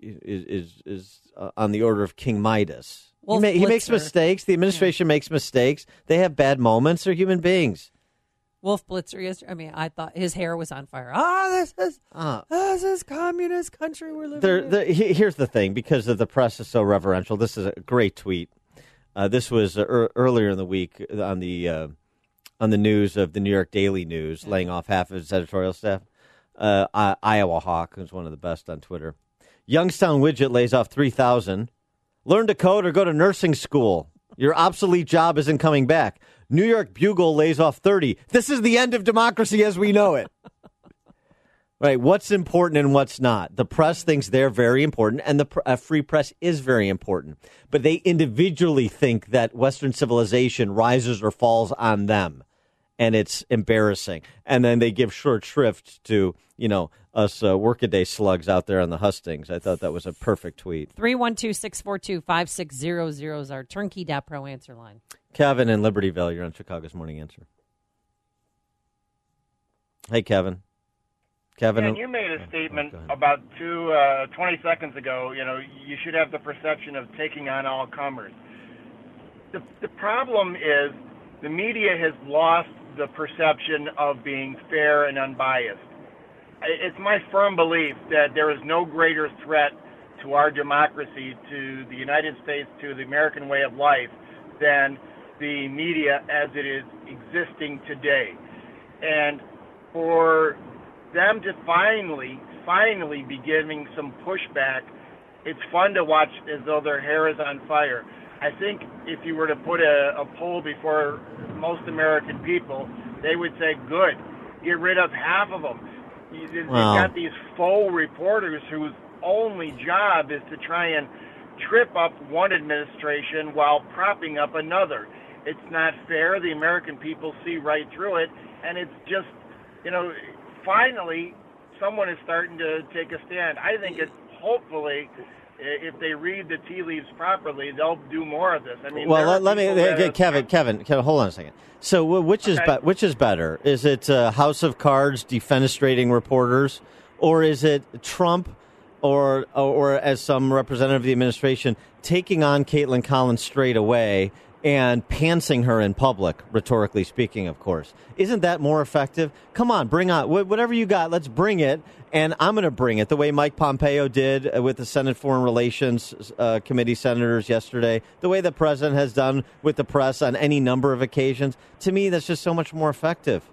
the order of King Midas. He makes mistakes. The administration makes mistakes. They have bad moments. They're human beings. Wolf Blitzer yesterday. I mean, I thought his hair was on fire. This is communist country we're living in. Here's the thing, because the press is so reverential. This is a great tweet. This was earlier in the week on the news of the New York Daily News, laying off half of its editorial staff. Iowa Hawk, who's one of the best on Twitter. Youngstown Widget lays off 3,000. Learn to code or go to nursing school. Your obsolete job isn't coming back. New York Bugle lays off 30. This is the end of democracy as we know it. Right? What's important and what's not. The press thinks they're very important, and the free press is very important. But they individually think that Western civilization rises or falls on them. And it's embarrassing. And then they give short shrift to, us workaday slugs out there on the hustings. I thought that was a perfect tweet. 312-642-5600 is our turnkey.pro answer line. Kevin in Libertyville, you're on Chicago's Morning Answer. Hey, Kevin. And you made a statement about 20 seconds ago, you should have the perception of taking on all comers. The problem is the media has lost the perception of being fair and unbiased. It's my firm belief that there is no greater threat to our democracy, to the United States, to the American way of life, than the media as it is existing today. And for them to finally be giving some pushback, it's fun to watch as though their hair is on fire. I think if you were to put a poll before most American people, they would say, good, get rid of half of them. You've got these faux reporters whose only job is to try and trip up one administration while propping up another. It's not fair. The American people see right through it, and it's just, finally someone is starting to take a stand. I think hopefully, if they read the tea leaves properly, they'll do more of this. I mean, let me, Kevin, hold on a second. So, which is better? Is it House of Cards defenestrating reporters, or is it Trump, or as some representative of the administration taking on Caitlin Collins straight away and pantsing her in public, rhetorically speaking, of course? Isn't that more effective? Come on, bring on whatever you got. Let's bring it, and I'm going to bring it the way Mike Pompeo did with the Senate Foreign Relations Committee senators yesterday, the way the president has done with the press on any number of occasions. To me, that's just so much more effective.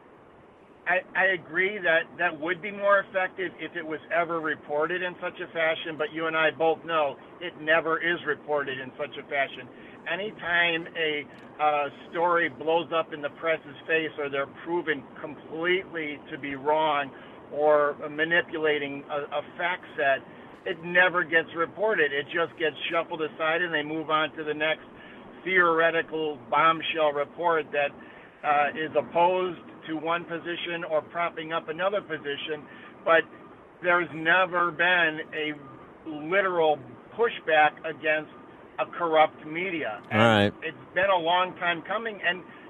I agree that would be more effective if it was ever reported in such a fashion, but you and I both know it never is reported in such a fashion. Anytime a story blows up in the press's face, or they're proven completely to be wrong or manipulating a fact set, it never gets reported. It just gets shuffled aside and they move on to the next theoretical bombshell report that is opposed to one position or propping up another position. But there's never been a literal pushback against a corrupt media. All right. It's been a long time coming, and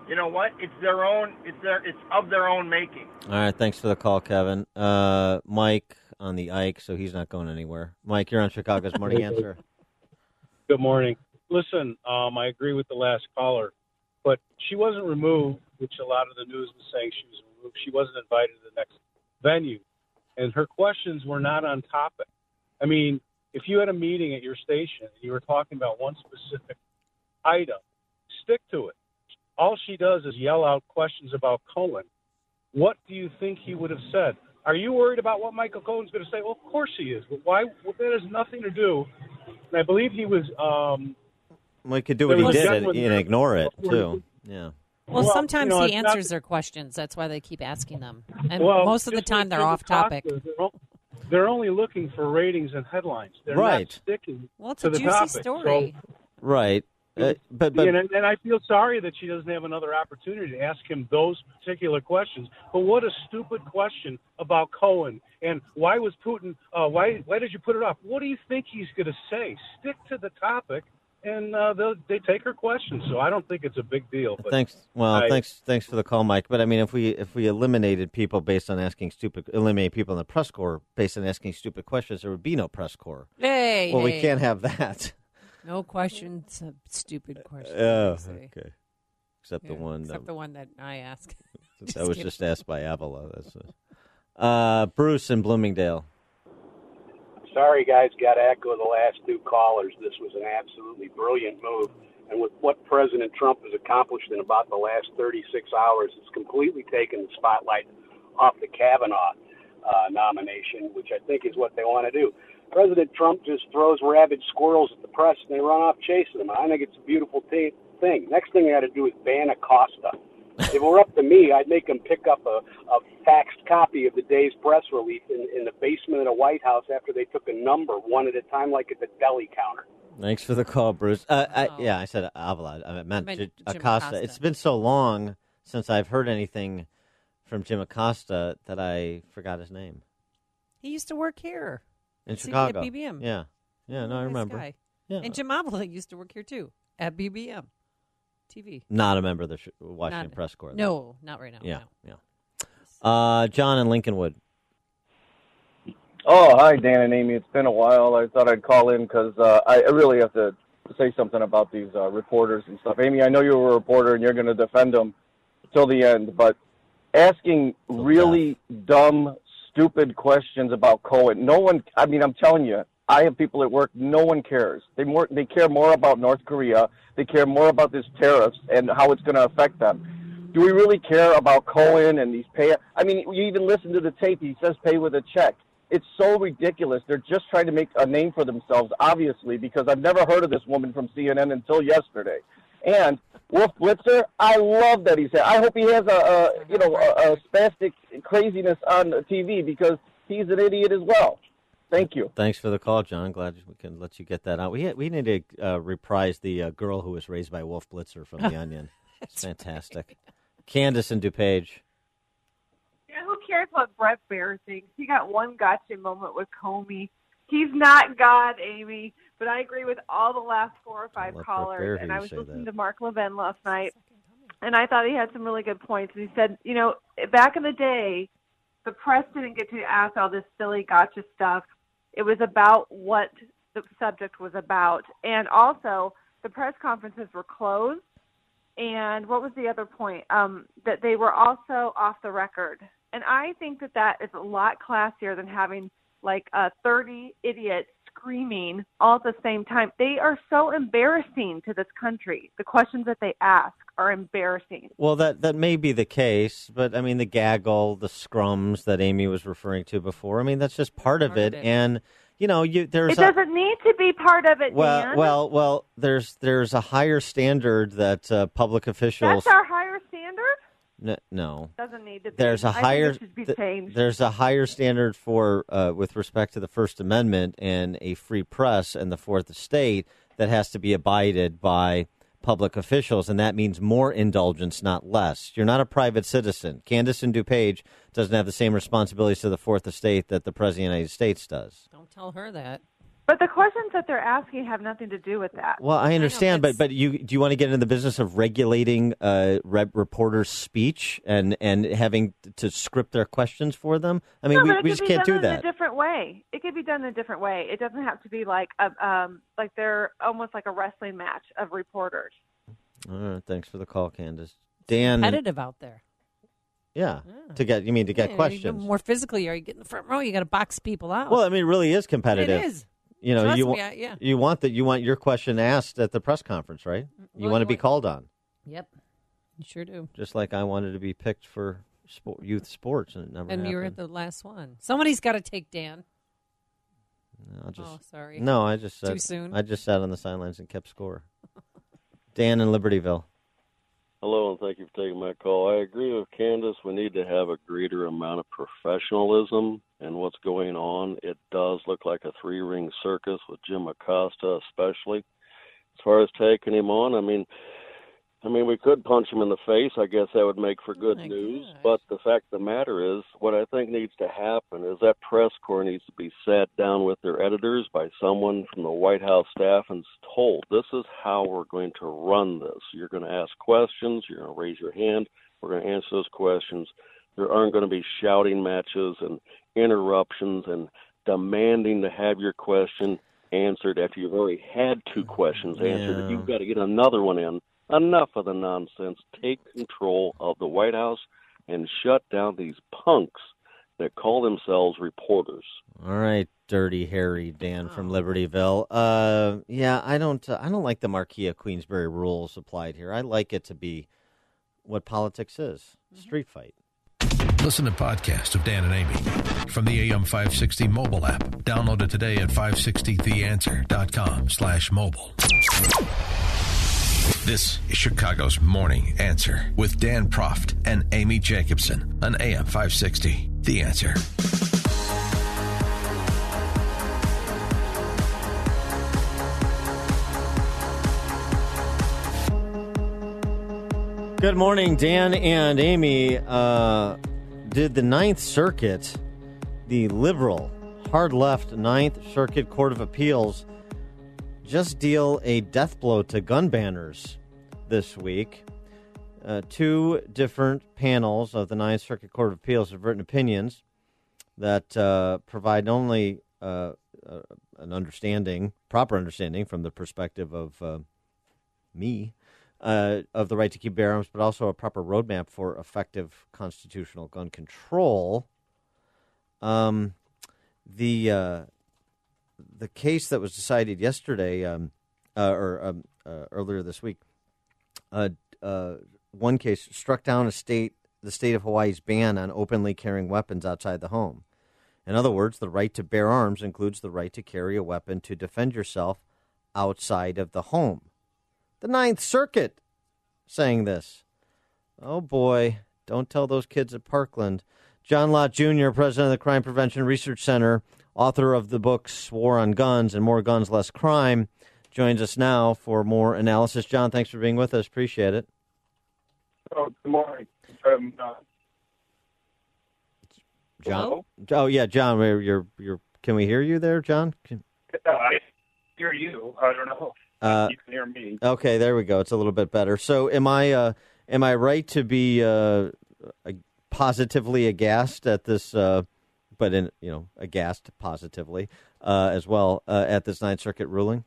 you know what? It's their own. It's of their own making. All right, thanks for the call, Kevin. Mike on the Ike, so he's not going anywhere. Mike, you're on Chicago's Morning Answer. Good morning. Listen, I agree with the last caller, but she wasn't removed, which a lot of the news was saying she was removed. She wasn't invited to the next venue, and her questions were not on topic. I mean, if you had a meeting at your station and you were talking about one specific item, stick to it. All she does is yell out questions about Cohen. What do you think he would have said? Are you worried about what Michael Cohen's going to say? Well, of course he is. But why? Well, that has nothing to do. And I believe he was. We could do what he did and ignore it too. Yeah. Well, sometimes he answers their questions. That's why they keep asking them. And most of the time, they're off topic. They're only looking for ratings and headlines. They're not sticking it's to a the juicy topic. story. So, right. But and I feel sorry that she doesn't have another opportunity to ask him those particular questions. But what a stupid question about Cohen, and why was Putin? Why did you put it off? What do you think he's going to say? Stick to the topic, and they take her questions. So I don't think it's a big deal. But thanks for the call, Mike. But I mean, if we eliminated people based on asking eliminate people in the press corps based on asking stupid questions, there would be no press corps. We can't have that. No questions, stupid questions. Oh, okay. Except the one that I asked. That was just asked by Avila. Bruce in Bloomingdale. Sorry, guys, got to echo the last two callers. This was an absolutely brilliant move. And with what President Trump has accomplished in about the last 36 hours, it's completely taken the spotlight off the Kavanaugh nomination, which I think is what they want to do. President Trump just throws rabid squirrels at the press, and they run off chasing them. I think it's a beautiful thing. Next thing they ought to do is ban Acosta. If it were up to me, I'd make them pick up a faxed copy of the day's press release in the basement of the White House after they took a number one at a time, like at the deli counter. Thanks for the call, Bruce. I said Avila. I meant Jim Acosta. It's been so long since I've heard anything from Jim Acosta that I forgot his name. He used to work here. In Chicago. At BBM. Yeah, no, I remember. Guy. Yeah. And Jim Avila used to work here, too, at BBM TV. Not a member of the Washington Press Corps. No, not right now. Yeah, yeah. John in Lincolnwood. Oh, hi, Dan and Amy. It's been a while. I thought I'd call in because I really have to say something about these reporters and stuff. Amy, I know you're a reporter and you're going to defend them till the end, but asking really dumb, stupid questions about Cohen. No one, I mean, I'm telling you, I have people at work, no one cares. They care more about North Korea. They care more about this tariffs and how it's going to affect them. Do we really care about Cohen and these pay? I mean, you even listen to the tape. He says pay with a check. It's so ridiculous. They're just trying to make a name for themselves, obviously, because I've never heard of this woman from CNN until yesterday. And Wolf Blitzer, I love that he's there. I hope he has a spastic craziness on TV because he's an idiot as well. Thank you. Thanks for the call, John. Glad we can let you get that out. We need to reprise the girl who was raised by Wolf Blitzer from The Onion. It's fantastic. Right. Candace in DuPage. Yeah, who cares what Brett Baer thinks? He got one gotcha moment with Comey. He's not God, Amy. But I agree with all the last 4 or 5 callers. And I was listening to Mark Levin last night, and I thought he had some really good points. And he said, you know, back in the day, the press didn't get to ask all this silly gotcha stuff. It was about what the subject was about. And also, the press conferences were closed. And what was the other point? That they were also off the record. And I think that is a lot classier than having like 30 idiots screaming all at the same time. They are so embarrassing to this country. The questions that they ask are embarrassing. Well, that may be the case, but I mean the gaggle, the scrums that Amy was referring to before. I mean that's just part of it, and you know, there's it doesn't need to be part of it. Dan. Well, there's a higher standard that public officials. That's our higher standard. No, doesn't need to be. There's a higher. I think it should be changed. There's a higher standard for with respect to the First Amendment and a free press and the Fourth Estate that has to be abided by public officials, and that means more indulgence, not less. You're not a private citizen. Candace in DuPage doesn't have the same responsibilities to the Fourth Estate that the President of the United States does. Don't tell her that. But the questions that they're asking have nothing to do with that. Well, I understand, but do you want to get into the business of regulating reporters' speech and having to script their questions for them? I mean, we just can't do that. It could be done in a different way. It could be done in a different way. It doesn't have to be like they're almost like a wrestling match of reporters. All right, thanks for the call, Candace. Dan, competitive out there. Yeah. To get questions. Even more physically, are you getting the front row? You got to box people out. Well, I mean, it really is competitive. It is. You know, Trust you me, you want your question asked at the press conference, right? You want to be called on. Yep, you sure do. Just like I wanted to be picked for youth sports, and it never happened. And you were the last one. Somebody's got to take Dan. No, sorry. No, I just said too soon. I just sat on the sidelines and kept score. Dan in Libertyville. Hello, and thank you for taking my call. I agree with Candace. We need to have a greater amount of professionalism in what's going on. It does look like a three-ring circus with Jim Acosta especially. As far as taking him on, I mean, we could punch him in the face. I guess that would make for good news. Gosh. But the fact of the matter is, what I think needs to happen is that press corps needs to be sat down with their editors by someone from the White House staff and told, this is how we're going to run this. You're going to ask questions. You're going to raise your hand. We're going to answer those questions. There aren't going to be shouting matches and interruptions and demanding to have your question answered after you've already had two questions answered. You've got to get another one in. Enough of the nonsense. Take control of the White House and shut down these punks that call themselves reporters. All right, Dirty Harry Dan from Libertyville. I don't like the Marquis of Queensberry rules applied here. I like it to be what politics is, street fight. Listen to podcasts of Dan and Amy from the AM 560 mobile app. Download it today at 560theanswer.com/mobile. This is Chicago's Morning Answer with Dan Proft and Amy Jacobson on AM 560. The Answer. Good morning, Dan and Amy. Did the Ninth Circuit, the liberal, hard-left Ninth Circuit Court of Appeals, just deal a death blow to gun banners this week? Two different panels of the Ninth Circuit Court of Appeals have written opinions that provide not only an understanding, proper understanding from the perspective of me, of the right to keep bear arms, but also a proper roadmap for effective constitutional gun control. The case that was decided yesterday, earlier this week, one case struck down the state of Hawaii's ban on openly carrying weapons outside the home. In other words, the right to bear arms includes the right to carry a weapon to defend yourself outside of the home. The Ninth Circuit saying this. Oh, boy. Don't tell those kids at Parkland. John Lott Jr., president of the Crime Prevention Research Center, author of the books War on Guns and More Guns, Less Crime, joins us now for more analysis. John, thanks for being with us. Appreciate it. Oh, good morning. John? Oh, yeah, John, you're, can we hear you there, John? I hear you. I don't know. You can hear me. Okay, there we go. It's a little bit better. So am I right to be positively aghast at this, aghast positively as well at this Ninth Circuit ruling?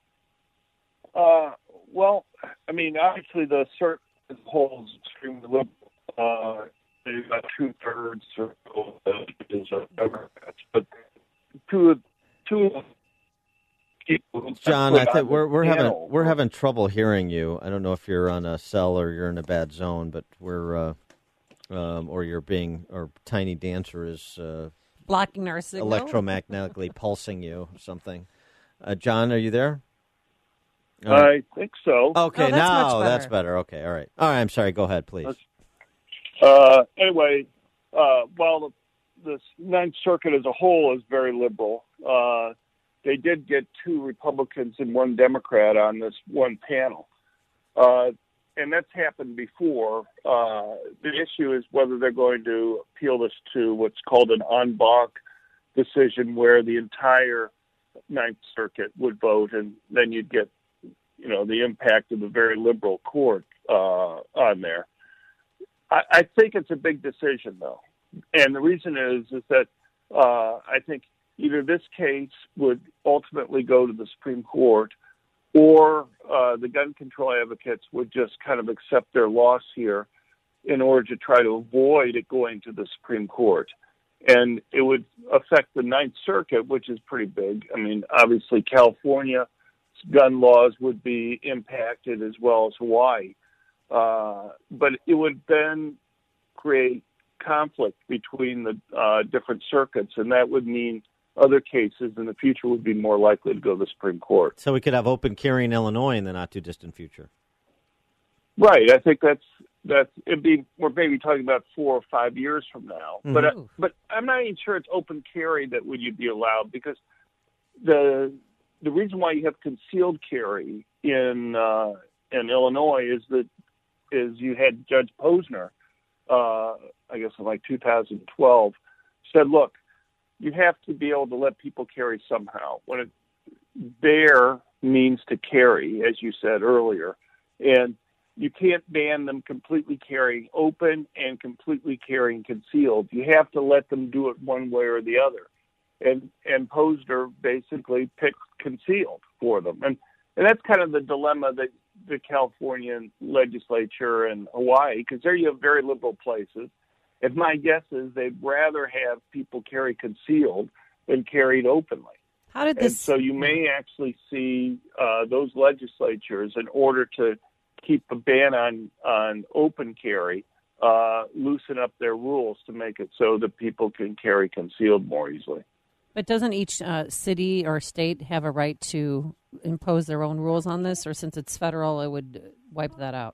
Well, I mean, obviously the circuit as a whole is extremely liberal. They've got 2/3 of Democrats, but two people. John, I think we're having trouble hearing you. I don't know if you're on a cell or you're in a bad zone, but we're or Tiny Dancer is blocking our signal, electromagnetically pulsing you or something. John, are you there? I think so. Okay, now that's better. Okay, all right. I'm sorry. Go ahead, please. Anyway, while the Ninth Circuit as a whole is very liberal, they did get 2 Republicans and 1 Democrat on this one panel. And that's happened before. The issue is whether they're going to appeal this to what's called an en banc decision, where the entire Ninth Circuit would vote, and then you'd get, the impact of the very liberal court on there. I think it's a big decision, though. And the reason is that I think either this case would ultimately go to the Supreme Court, or the gun control advocates would just kind of accept their loss here in order to try to avoid it going to the Supreme Court. And it would affect the Ninth Circuit, which is pretty big. I mean, obviously, California's gun laws would be impacted as well as Hawaii. But it would then create conflict between the different circuits, and that would mean other cases in the future would be more likely to go to the Supreme Court. So we could have open carry in Illinois in the not-too-distant future. Right. I think we're maybe talking about 4 or 5 years from now. Mm-hmm. But I'm not even sure it's open carry that would you be allowed, because the reason why you have concealed carry in Illinois is you had Judge Posner, I guess in like 2012, said, look, you have to be able to let people carry somehow. When bear means to carry, as you said earlier, and you can't ban them completely carrying open and completely carrying concealed. You have to let them do it one way or the other. And Posner basically picked concealed for them. And that's kind of the dilemma that the California legislature and Hawaii, because there you have very liberal places. And my guess is they'd rather have people carry concealed than carried openly. How did this? And so you may actually see those legislatures, in order to keep a ban on open carry, loosen up their rules to make it so that people can carry concealed more easily. But doesn't each city or state have a right to impose their own rules on this, or since it's federal, it would wipe that out?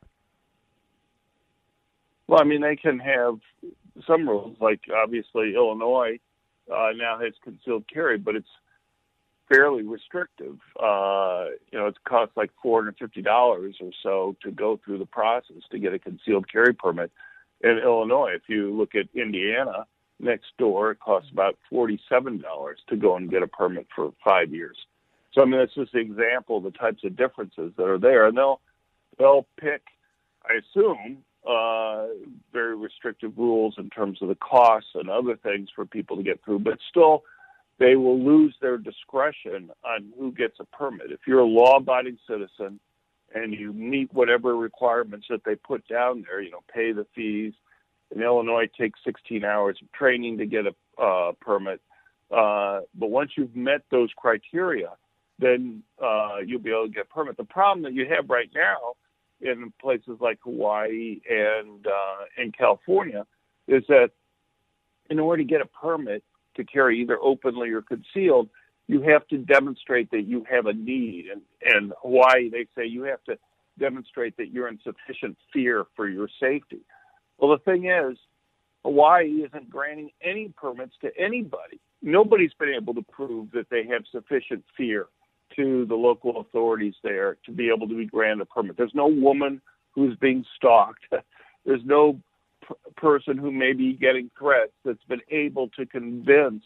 Well, I mean, they can have some rules, like obviously Illinois now has concealed carry, but it's fairly restrictive. It costs like $450 or so to go through the process to get a concealed carry permit in Illinois. If you look at Indiana, next door, it costs about $47 to go and get a permit for 5 years. So, I mean, that's just an example of the types of differences that are there. And they'll pick, I assume, very restrictive rules in terms of the costs and other things for people to get through. But still, they will lose their discretion on who gets a permit. If you're a law-abiding citizen and you meet whatever requirements that they put down there, pay the fees. In Illinois, it takes 16 hours of training to get a permit. But once you've met those criteria, then you'll be able to get a permit. The problem that you have right now in places like Hawaii and California is that in order to get a permit to carry either openly or concealed, you have to demonstrate that you have a need. And Hawaii, they say you have to demonstrate that you're in sufficient fear for your safety. Well, the thing is, Hawaii isn't granting any permits to anybody. Nobody's been able to prove that they have sufficient fear to the local authorities there to be able to be granted a permit. There's no woman who's being stalked. There's no person who may be getting threats that's been able to convince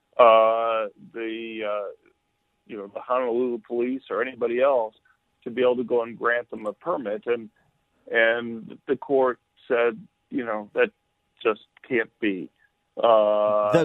the Honolulu police or anybody else to be able to go and grant them a permit. And the court said, that just can't be. You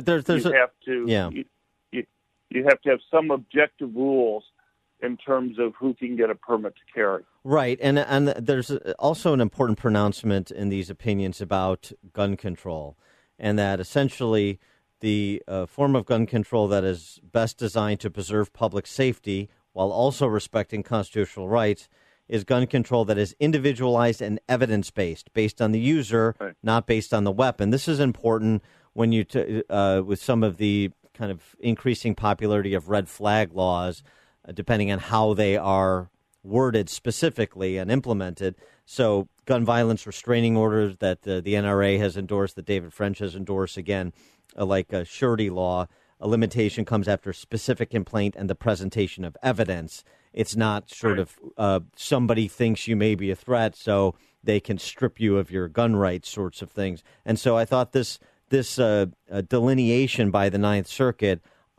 have to have some objective rules in terms of who can get a permit to carry. Right, and there's also an important pronouncement in these opinions about gun control, and that essentially the form of gun control that is best designed to preserve public safety while also respecting constitutional rights is gun control that is individualized and evidence-based, based on the user, right, not based on the weapon. This is important when you with some of the kind of increasing popularity of red flag laws, depending on how they are worded specifically and implemented. So gun violence restraining orders that the NRA has endorsed, that David French has endorsed, again, like a surety law, a limitation comes after specific complaint and the presentation of evidence. It's not sort of somebody thinks you may be a threat, so they can strip you of your gun rights sorts of things. And so I thought this delineation by the Ninth Circuit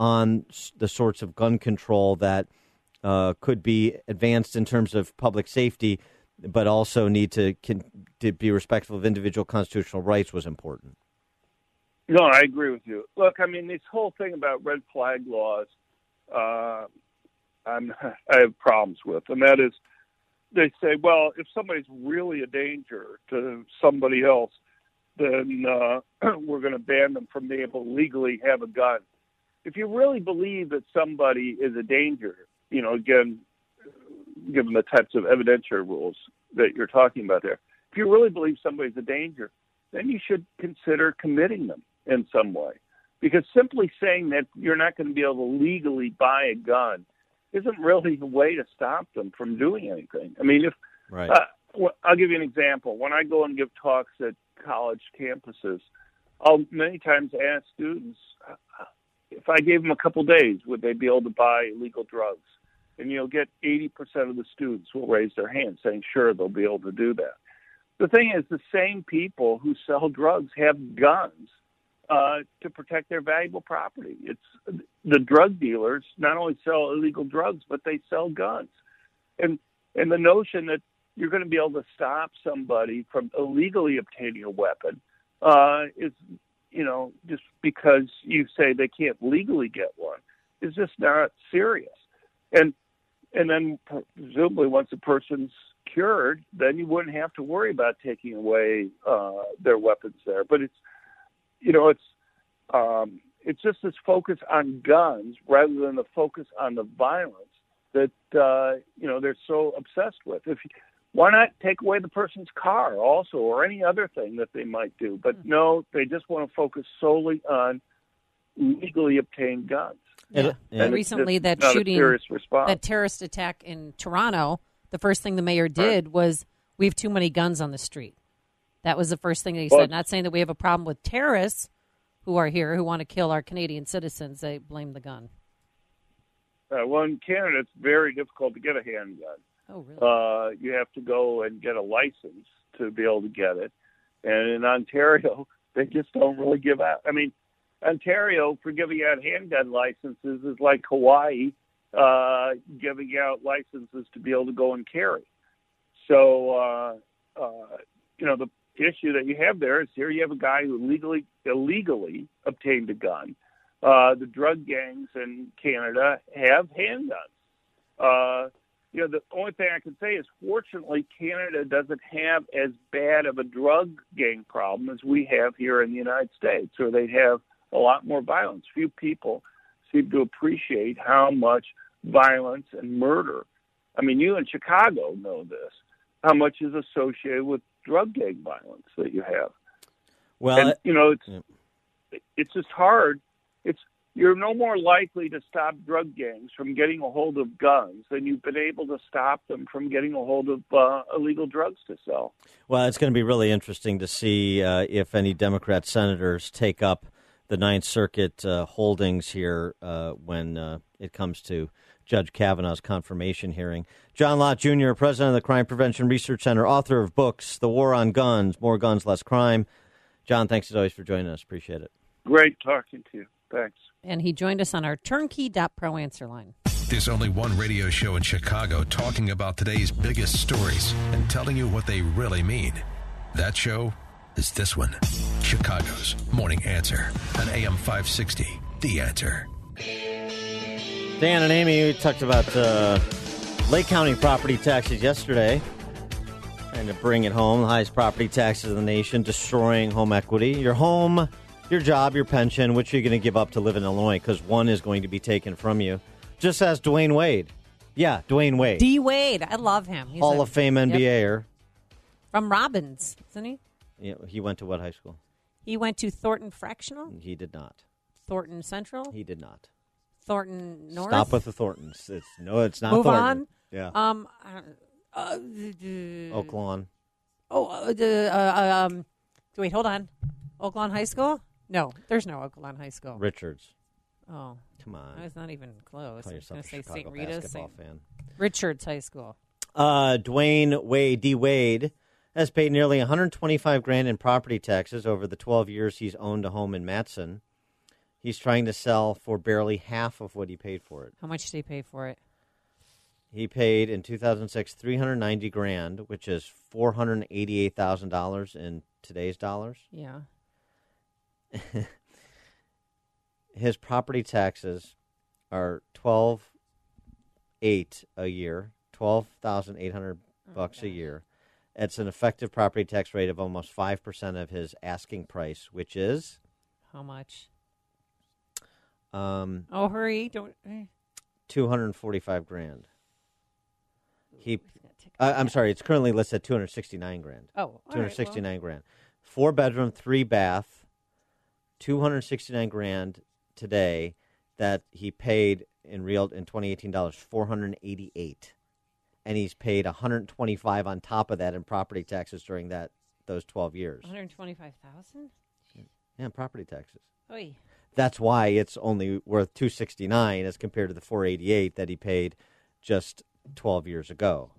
on the sorts of gun control that could be advanced in terms of public safety, but also need to be respectful of individual constitutional rights was important. No, I agree with you. Look, I mean, this whole thing about red flag laws, I have problems with, and that is, they say, well, if somebody's really a danger to somebody else, then we're going to ban them from being able to legally have a gun. If you really believe that somebody is a danger, again, given the types of evidentiary rules that you're talking about there, if you really believe somebody's a danger, then you should consider committing them in some way. Because simply saying that you're not going to be able to legally buy a gun isn't really the way to stop them from doing anything. I mean, I'll give you an example. When I go and give talks at college campuses, I'll many times ask students, if I gave them a couple days, would they be able to buy illegal drugs? And you'll get 80% of the students will raise their hand saying, sure, they'll be able to do that. The thing is, the same people who sell drugs have guns to protect their valuable property. It's the drug dealers not only sell illegal drugs, but they sell guns. And the notion that you're going to be able to stop somebody from illegally obtaining a weapon is, just because you say they can't legally get one, is just not serious. And then presumably once a person's cured, then you wouldn't have to worry about taking away their weapons there. But it's just this focus on guns rather than the focus on the violence that they're so obsessed with. Why not take away the person's car also, or any other thing that they might do? But no, they just want to focus solely on legally obtained guns. Yeah. And recently, that shooting, that terrorist attack in Toronto, the first thing the mayor did was, we have too many guns on the street. That was the first thing that he said. Not saying that we have a problem with terrorists who are here, who want to kill our Canadian citizens. They blame the gun. Well, in Canada, it's very difficult to get a handgun. Oh, really? You have to go and get a license to be able to get it. And in Ontario, they just don't really give out. I mean, Ontario, for giving out handgun licenses, is like Hawaii giving out licenses to be able to go and carry. So, the issue that you have there is, here you have a guy who illegally obtained a gun. The drug gangs in Canada have handguns. The only thing I can say is, fortunately, Canada doesn't have as bad of a drug gang problem as we have here in the United States, or they have a lot more violence. Few people seem to appreciate how much violence and murder. I mean, you in Chicago know this, how much is associated with drug gang violence that you have. Well, and, it's just hard. You're no more likely to stop drug gangs from getting a hold of guns than you've been able to stop them from getting a hold of illegal drugs to sell. Well, it's going to be really interesting to see if any Democrat senators take up the Ninth Circuit holdings here when it comes to Judge Kavanaugh's confirmation hearing. John Lott Jr., president of the Crime Prevention Research Center, author of books, The War on Guns, More Guns, Less Crime. John, thanks as always for joining us. Appreciate it. Great talking to you. Thanks. And he joined us on our turnkey.pro answer line. There's only one radio show in Chicago talking about today's biggest stories and telling you what they really mean. That show is this one, Chicago's Morning Answer on AM 560, The Answer. Dan and Amy, we talked about Lake County property taxes yesterday. Trying to bring it home, the highest property taxes in the nation, destroying home equity. Your home, your job, your pension, which you're going to give up to live in Illinois, because one is going to be taken from you. Just as Dwayne Wade. Yeah, Dwayne Wade. D. Wade. I love him. He's Hall of Fame NBAer. From Robbins, isn't he? Yeah, he went to what high school? He went to Thornton Fractional. He did not. Thornton Central. He did not. Thornton North. Stop with the Thorntons. It's not Move Thornton. on. Yeah. Oak Lawn. Wait, hold on. Oak Lawn High School? No, there's no Oak Lawn High School. Richards. Oh. Come on. It's not even close. Call yourself I was going to say Chicago St. Rita's. basketball fan. Richards High School. Dwayne Wade, D. Wade, has paid nearly $125,000 in property taxes over the 12 years he's owned a home in Matteson. He's trying to sell for barely half of what he paid for it. How much did he pay for it? He paid in 2006 $390,000, which is $488,000 in today's dollars. Yeah. His property taxes are $12,800 a year, $12,800 bucks a year. It's an effective property tax rate of almost 5% of his asking price, which is how much? Hurry! Don't. $245,000. I'm sorry. It's currently listed at $269,000. Oh, $269,000. 4-bedroom, 3-bath, $269,000 today. That he paid in 2018 dollars, $488,000, and he's paid $125,000 on top of that in property taxes during those 12 years. $125,000. Yeah, property taxes. Oy. That's why it's only worth $269,000 as compared to the $488,000 that he paid just 12 years ago.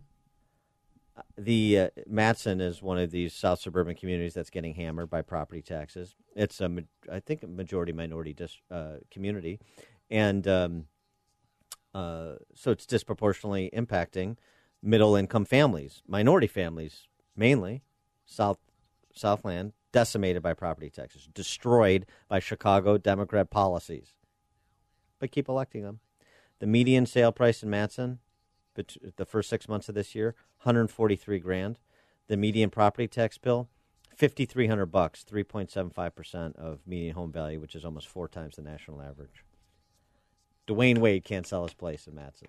The Matson is one of these South suburban communities that's getting hammered by property taxes. It's I think a majority minority community, and so it's disproportionately impacting middle income families, minority families mainly. Southland decimated by property taxes, destroyed by Chicago Democrat policies, but keep electing them. The median sale price in Matson, the first 6 months of this year, $143,000. The median property tax bill, $5,300, 3.75% of median home value, which is almost 4 times the national average. Dwayne Wade can't sell his place in Matson.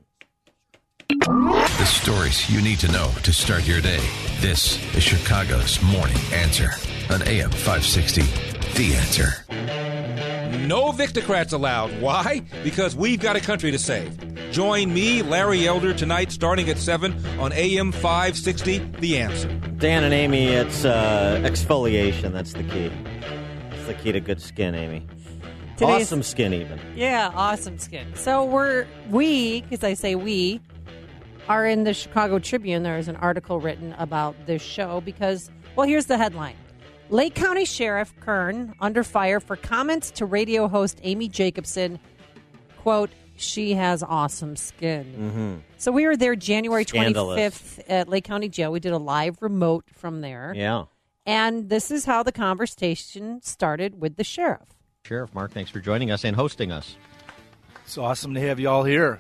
The stories you need to know to start your day. This is Chicago's Morning Answer on AM 560. The Answer. No Victocrats allowed. Why? Because we've got a country to save. Join me, Larry Elder, tonight starting at 7 on AM 560, The Answer. Dan and Amy, it's exfoliation. That's the key. It's the key to good skin, Amy. Awesome skin, even. Yeah, awesome skin. So because I say we, are in the Chicago Tribune. There is an article written about this show because, well, here's the headline. Lake County Sheriff Kern under fire for comments to radio host Amy Jacobson, quote, she has awesome skin. Mm-hmm. So we were there January 25th at Lake County Jail. We did a live remote from there. Yeah. And this is how the conversation started with the sheriff. Sheriff Mark, thanks for joining us and hosting us. It's awesome to have you all here.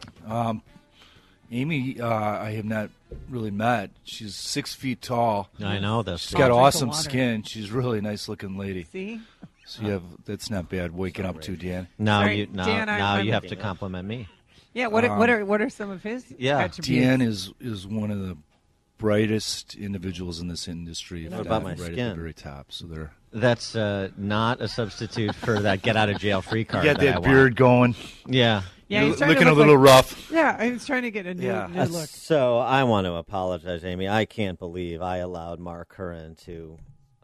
Amy, I have not really met. She's 6 feet tall. I know this. She's got awesome skin. She's really a nice-looking lady. See? So that's not bad waking up to, Dan. Now Dan, you have to compliment me. Yeah. What are some of his attributes? Dan is one of the brightest individuals in this industry. What about my right skin? At the very top. So they're. That's not a substitute for that get-out-of-jail-free card. You got that beard going. Yeah. Yeah, you're looking a little rough. Yeah, I was trying to get a new look. So I want to apologize, Amy. I can't believe I allowed Mark Curran to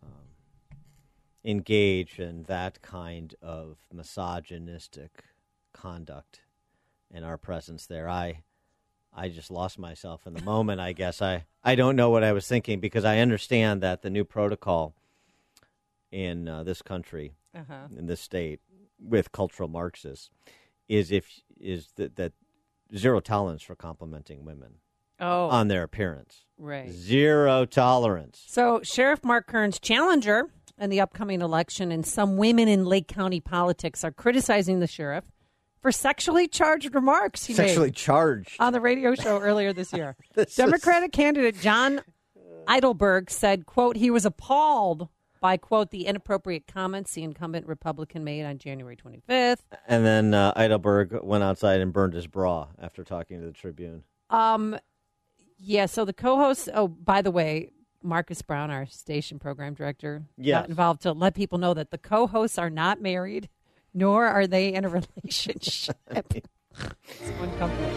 engage in that kind of misogynistic conduct in our presence there. I just lost myself in the moment, I guess. I don't know what I was thinking because I understand that the new protocol in this country, in this state, with cultural Marxists, is that zero tolerance for complimenting women on their appearance. Right. Zero tolerance. So Sheriff Mark Kern's challenger in the upcoming election and some women in Lake County politics are criticizing the sheriff for sexually charged remarks he made charged on the radio show earlier this year. Democratic candidate John Eidelberg said, quote, he was appalled by, quote, the inappropriate comments the incumbent Republican made on January 25th. And then Eidelberg went outside and burned his bra after talking to the Tribune. Yeah, so the co-host, by the way, Marcus Brown, our station program director, got involved to let people know that the co-hosts are not married, nor are they in a relationship. It's one company.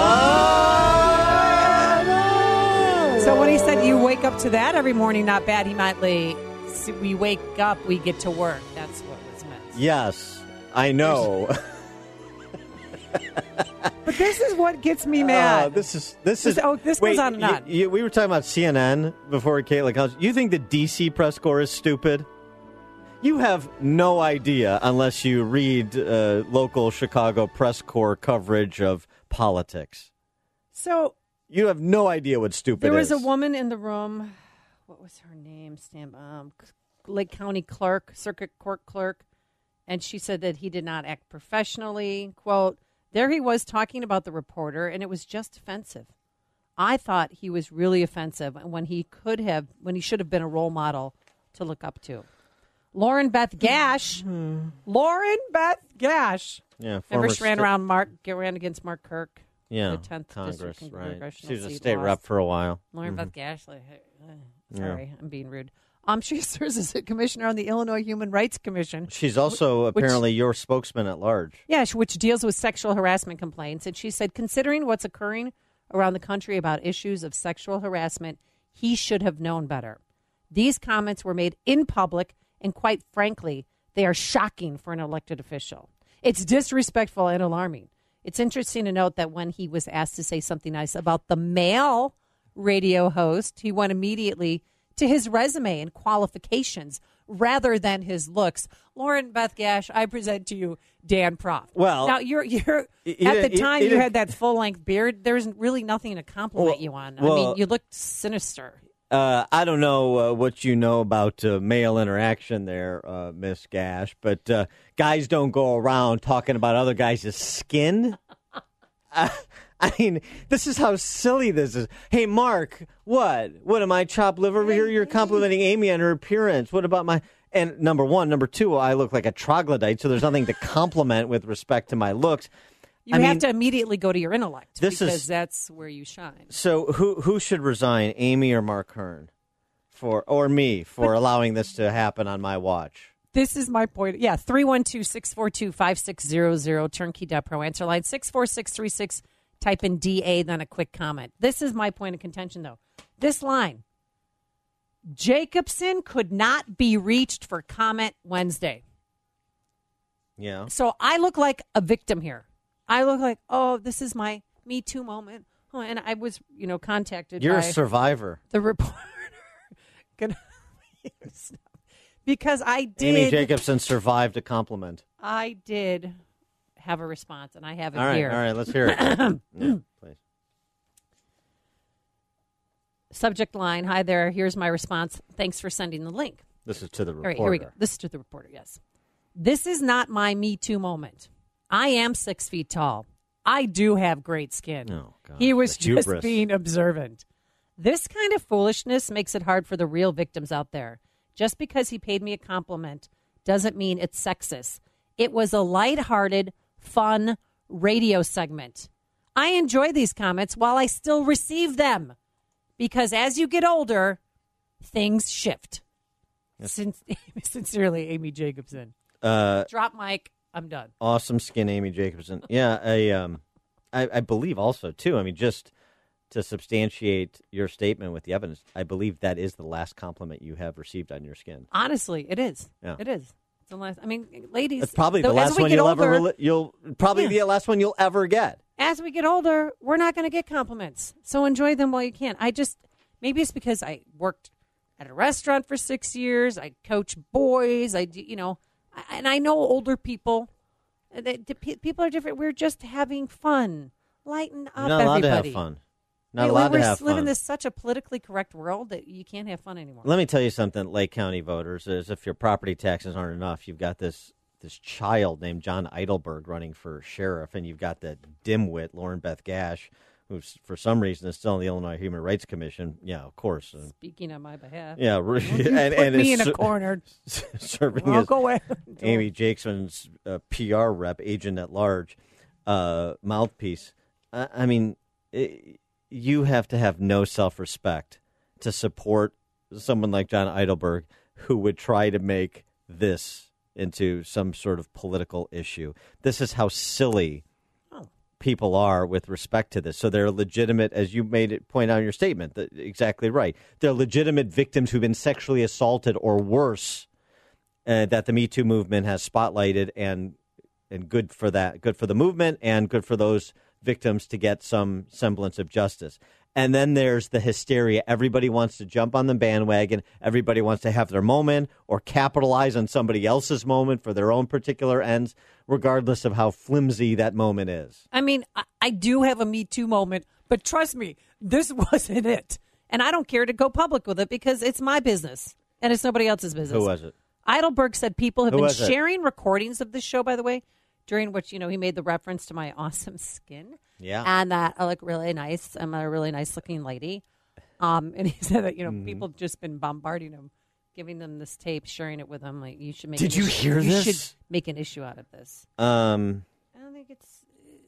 So when he said you wake up to that every morning, not bad, he might we wake up, we get to work. That's what was meant. Yes, I know. But this is what gets me mad. This goes on and on. We were talking about CNN before Caitlin comes. You think the D.C. press corps is stupid? You have no idea unless you read local Chicago press corps coverage of politics. So you have no idea what stupid there is. Was a woman in the room. What was her name? Lake County clerk, circuit court clerk. And she said that he did not act professionally. Quote, there he was talking about the reporter, and it was just offensive. I thought he was really offensive when he should have been a role model to look up to. Lauren Beth Gash. Lauren Beth Gash. Yeah, remember she ran against Mark Kirk. Yeah, the 10th Congress, District right. Congressional She was a seat state lost. rep for a while. Lauren Beth Gash. Sorry, I'm being rude. She serves as a commissioner on the Illinois Human Rights Commission. She's also apparently your spokesman at large. Yeah, which deals with sexual harassment complaints. And she said, considering what's occurring around the country about issues of sexual harassment, he should have known better. These comments were made in public, and quite frankly, they are shocking for an elected official. It's disrespectful and alarming. It's interesting to note that when he was asked to say something nice about the male radio host, he went immediately to his resume and qualifications rather than his looks. Lauren Beth Gash, I present to you Dan Proft. Well, now you're at the time you had that full length beard. There's really nothing to compliment you on. I mean, you looked sinister. I don't know what you know about male interaction there, Miss Gash, but guys don't go around talking about other guys' skin. I mean, this is how silly this is. Hey, Mark, what? What am I, chopped liver over here? You're complimenting Amy on her appearance. What about my... And number one. Number two, I look like a troglodyte, so there's nothing to compliment with respect to my looks. You have to immediately go to your intellect because that's where you shine. So who should resign, Amy or Mark Hearn? Or me for allowing this to happen on my watch? This is my point. Yeah, 312-642-5600, turnkey.pro. Answer line 64636. Type in DA, then a quick comment. This is my point of contention, though. This line, Jacobson could not be reached for comment Wednesday. Yeah. So I look like a victim here. I look like, this is my Me Too moment. Oh, and I was, contacted You're by a survivor. The reporter. Because I did. Amy Jacobson survived a compliment. I did have a response, and I have it here. All right, let's hear it. Yeah, please. Subject line, hi there, here's my response. Thanks for sending the link. This is to the reporter. All right, here we go. This is to the reporter, yes. This is not my Me Too moment. I am 6 feet tall. I do have great skin. Oh, God. He was just being observant. This kind of foolishness makes it hard for the real victims out there. Just because he paid me a compliment doesn't mean it's sexist. It was a lighthearted, fun radio segment. I enjoy these comments while I still receive them because as you get older, things shift. Yes. Sincerely, Amy Jacobson. Drop mic. I'm done. Awesome skin, Amy Jacobson. Yeah, I believe also, too, I mean, just to substantiate your statement with the evidence, I believe that is the last compliment you have received on your skin. Honestly, it is. Yeah. It is. It's the last. I mean, ladies. It's probably the last one you'll the last one you'll ever get. As we get older, we're not going to get compliments. So enjoy them while you can. Maybe it's because I worked at a restaurant for 6 years. I coach boys. And I know older people. People are different. We're just having fun. Lighten up, You're not allowed everybody. to have fun. Not allowed to have fun. We live in such a politically correct world that you can't have fun anymore. Let me tell you something, Lake County voters, is if your property taxes aren't enough, you've got this child named John Eidelberg running for sheriff, and you've got that dimwit, Lauren Beth Gash, who for some reason is still in the Illinois Human Rights Commission. Yeah, of course. Speaking on my behalf. Yeah. and put me in a corner. Serving I'll as go ahead. Amy Jacobson's PR rep, agent at large, mouthpiece. I mean, you have to have no self-respect to support someone like John Eidelberg who would try to make this into some sort of political issue. This is how silly people are with respect to this. So they're legitimate, as you made it point out in your statement, exactly right. They're legitimate victims who've been sexually assaulted or worse that the Me Too movement has spotlighted, and good for that, good for the movement and good for those victims to get some semblance of justice. And then there's the hysteria. Everybody wants to jump on the bandwagon. Everybody wants to have their moment or capitalize on somebody else's moment for their own particular ends, regardless of how flimsy that moment is. I mean, I do have a Me Too moment, but trust me, this wasn't it. And I don't care to go public with it because it's my business and it's nobody else's business. Who was it? Heidelberg said people have been sharing recordings of this show, by the way, during which, he made the reference to my awesome skin. Yeah. And that I look really nice. I'm a really nice looking lady. And he said that, people have just been bombarding him, giving them this tape, sharing it with him. Like, you should make Did you hear this? You should make an issue out of this. I don't think it's...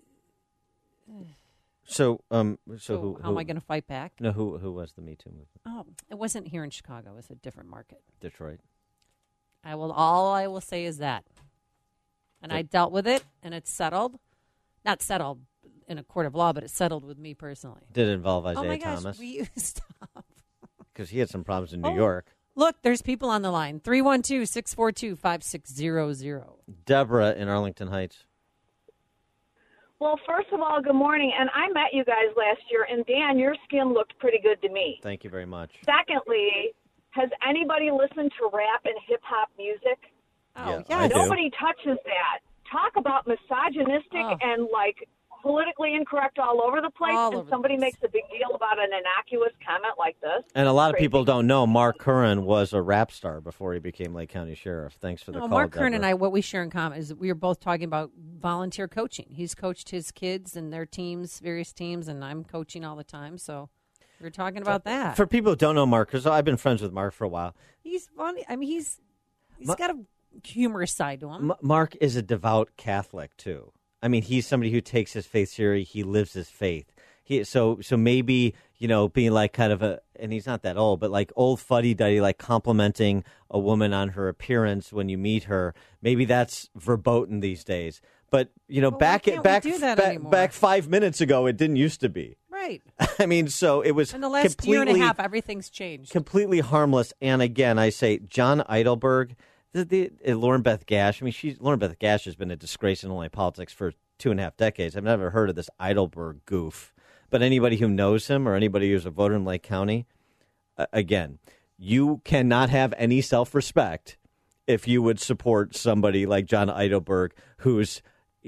So who am I going to fight back? No, who was the Me Too movement? Oh, it wasn't here in Chicago. It was a different market. Detroit. All I will say is that. And I dealt with it, and it's settled. Not settled in a court of law, but it's settled with me personally. Did it involve Isaiah Oh my gosh, Thomas? will you stop? Because he had some problems in New York. Look, there's people on the line. 312-642-5600. Deborah in Arlington Heights. Well, first of all, good morning. And I met you guys last year, and Dan, your skin looked pretty good to me. Thank you very much. Secondly, has anybody listened to rap and hip-hop music? Oh, yeah. Nobody touches that. Talk about misogynistic and, politically incorrect all over the place, and somebody makes a big deal about an innocuous comment like this. And a lot of people don't know Mark Curran was a rap star before he became Lake County Sheriff. Thanks for the call, Mark Curran Deborah. and I, what we share in common is that we are both talking about volunteer coaching. He's coached his kids and their teams, various teams, and I'm coaching all the time. So we're talking about that. For people who don't know Mark, because I've been friends with Mark for a while. He's funny. I mean, he's got a humorous side to him. Mark is a devout Catholic, too. I mean, he's somebody who takes his faith seriously. He lives his faith. So maybe, being like kind of and he's not that old, but like old fuddy-duddy, like complimenting a woman on her appearance when you meet her. Maybe that's verboten these days. But, back 5 minutes ago, it didn't used to be. Right. I mean, so it was in the last year and a half, everything's changed. Completely harmless. And again, I say John Eidelberg, Lauren Beth Gash. I mean, Lauren Beth Gash has been a disgrace in Illinois politics for 2.5 decades. I've never heard of this Eidelberg goof. But anybody who knows him or anybody who's a voter in Lake County, again, you cannot have any self-respect if you would support somebody like John Eidelberg, who's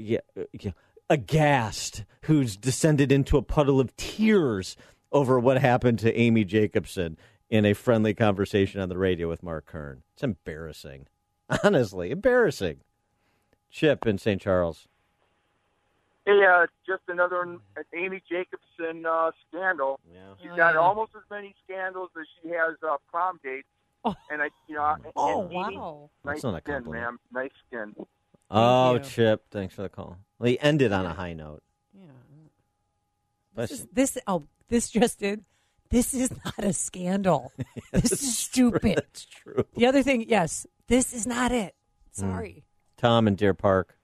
aghast, who's descended into a puddle of tears over what happened to Amy Jacobson in a friendly conversation on the radio with Mark Kern. It's embarrassing. Honestly, embarrassing. Chip in St. Charles. Hey, just another Amy Jacobson scandal. Yeah. She's got almost as many scandals as she has prom dates. Oh. And wow. Nice That's not a skin, compliment. ma'am. Nice skin. Oh, Chip, thanks for the call. Well, he ended on a high note. Yeah. This just did. This is not a scandal. This is stupid. That's true. The other thing, yes, this is not it. Sorry. Tom in Deer Park.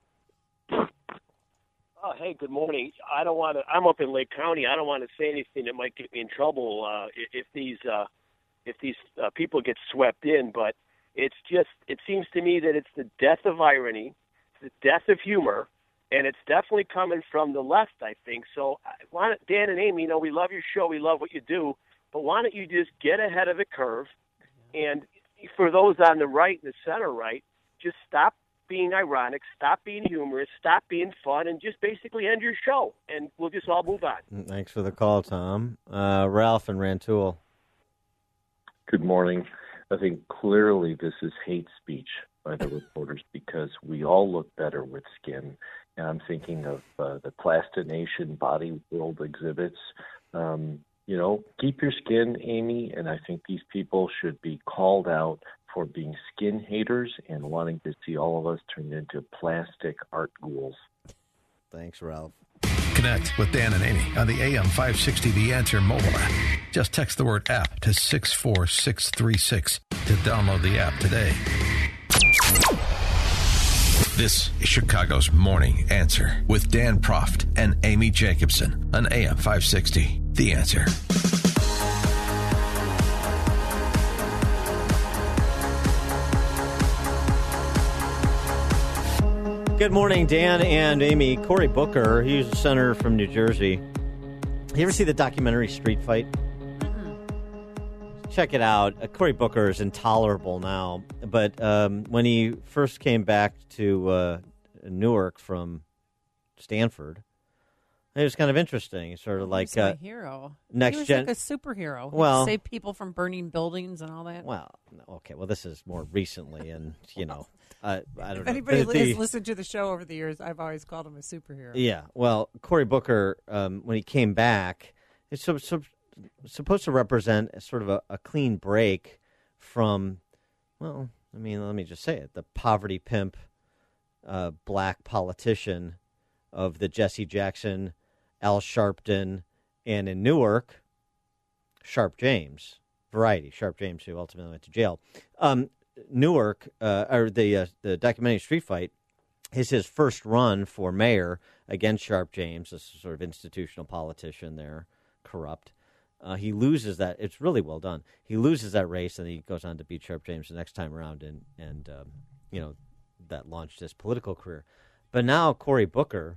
Oh, hey, good morning. I'm up in Lake County. I don't want to say anything that might get me in trouble if these people get swept in. But it seems to me that it's the death of irony, it's the death of humor, and it's definitely coming from the left, I think. So, Dan and Amy, we love your show. We love what you do. But why don't you just get ahead of the curve? And for those on the right and the center right, just stop being ironic, stop being humorous, stop being fun, and just basically end your show. And we'll just all move on. Thanks for the call, Tom. Ralph in Rantoul. Good morning. I think clearly this is hate speech by the reporters because we all look better with skin. And I'm thinking of the Plastination Body World exhibits. Keep your skin, Amy, and I think these people should be called out for being skin haters and wanting to see all of us turned into plastic art ghouls. Thanks, Ralph. Connect with Dan and Amy on the AM 560 The Answer mobile app. Just text the word app to 64636 to download the app today. This is Chicago's Morning Answer with Dan Proft and Amy Jacobson on AM 560 The Answer. Good morning, Dan and Amy. Cory Booker, he's a senator from New Jersey, You ever see the documentary Street Fight? Check it out. Cory Booker is intolerable now, but when he first came back to Newark from Stanford, it was kind of interesting. Sort of like a hero. Next he was gen, like a superhero. Well, save people from burning buildings and all that. Well, okay. Well, this is more recently, and I don't know. If anybody has listened to the show over the years, I've always called him a superhero. Yeah. Well, Cory Booker, when he came back, it's supposed to represent sort of a clean break from, well, I mean, let me just say it, the poverty pimp, black politician of the Jesse Jackson, Al Sharpton, and in Newark, Sharp James, Variety, Sharp James, who ultimately went to jail. Newark, or the documentary Street Fight, is his first run for mayor against Sharp James, a sort of institutional politician there, corrupt. He loses that. It's really well done. He loses that race, and he goes on to beat Sharp James the next time around, and that launched his political career. But now Cory Booker,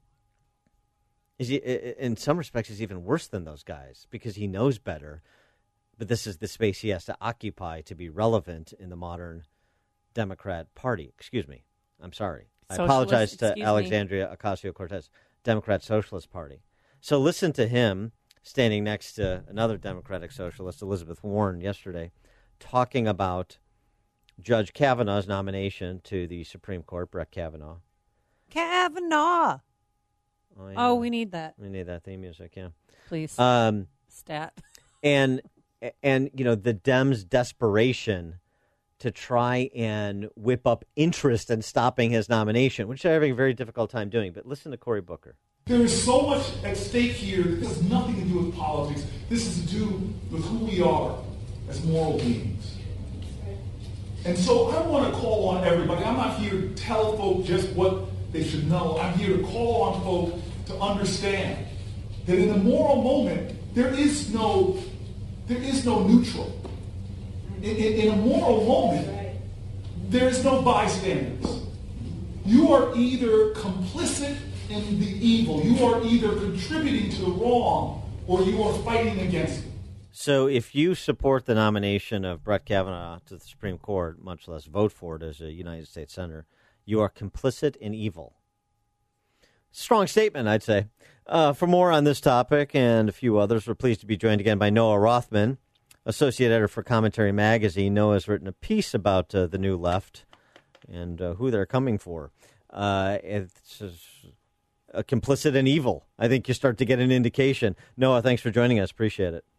in some respects, is even worse than those guys because he knows better. But this is the space he has to occupy to be relevant in the modern Democrat Party. Excuse me. I'm sorry. I apologize to Alexandria Ocasio-Cortez, Democrat Socialist Party. So listen to him standing next to another Democratic socialist, Elizabeth Warren, yesterday, talking about Judge Kavanaugh's nomination to the Supreme Court, Brett Kavanaugh. Kavanaugh. Oh, yeah. Oh, we need that. We need that theme music, yeah. Please. Stat. And the Dems' desperation to try and whip up interest in stopping his nomination, which they're having a very difficult time doing. But listen to Cory Booker. There is so much at stake here that has nothing to do with politics. This is to do with who we are as moral beings. And so I want to call on everybody. I'm not here to tell folk just what they should know. I'm here to call on folk to understand that in the moral moment, there is no neutral. In a moral moment, there is no bystanders. You are either complicit in the evil, you are either contributing to the wrong, or you are fighting against it. So if you support the nomination of Brett Kavanaugh to the Supreme Court, much less vote for it as a United States Senator, you are complicit in evil. Strong statement, I'd say. For more on this topic and a few others, we're pleased to be joined again by Noah Rothman, Associate Editor for Commentary Magazine. Noah's written a piece about the New Left and who they're coming for. It's complicit in evil. I think you start to get an indication. Noah, thanks for joining us. Appreciate it.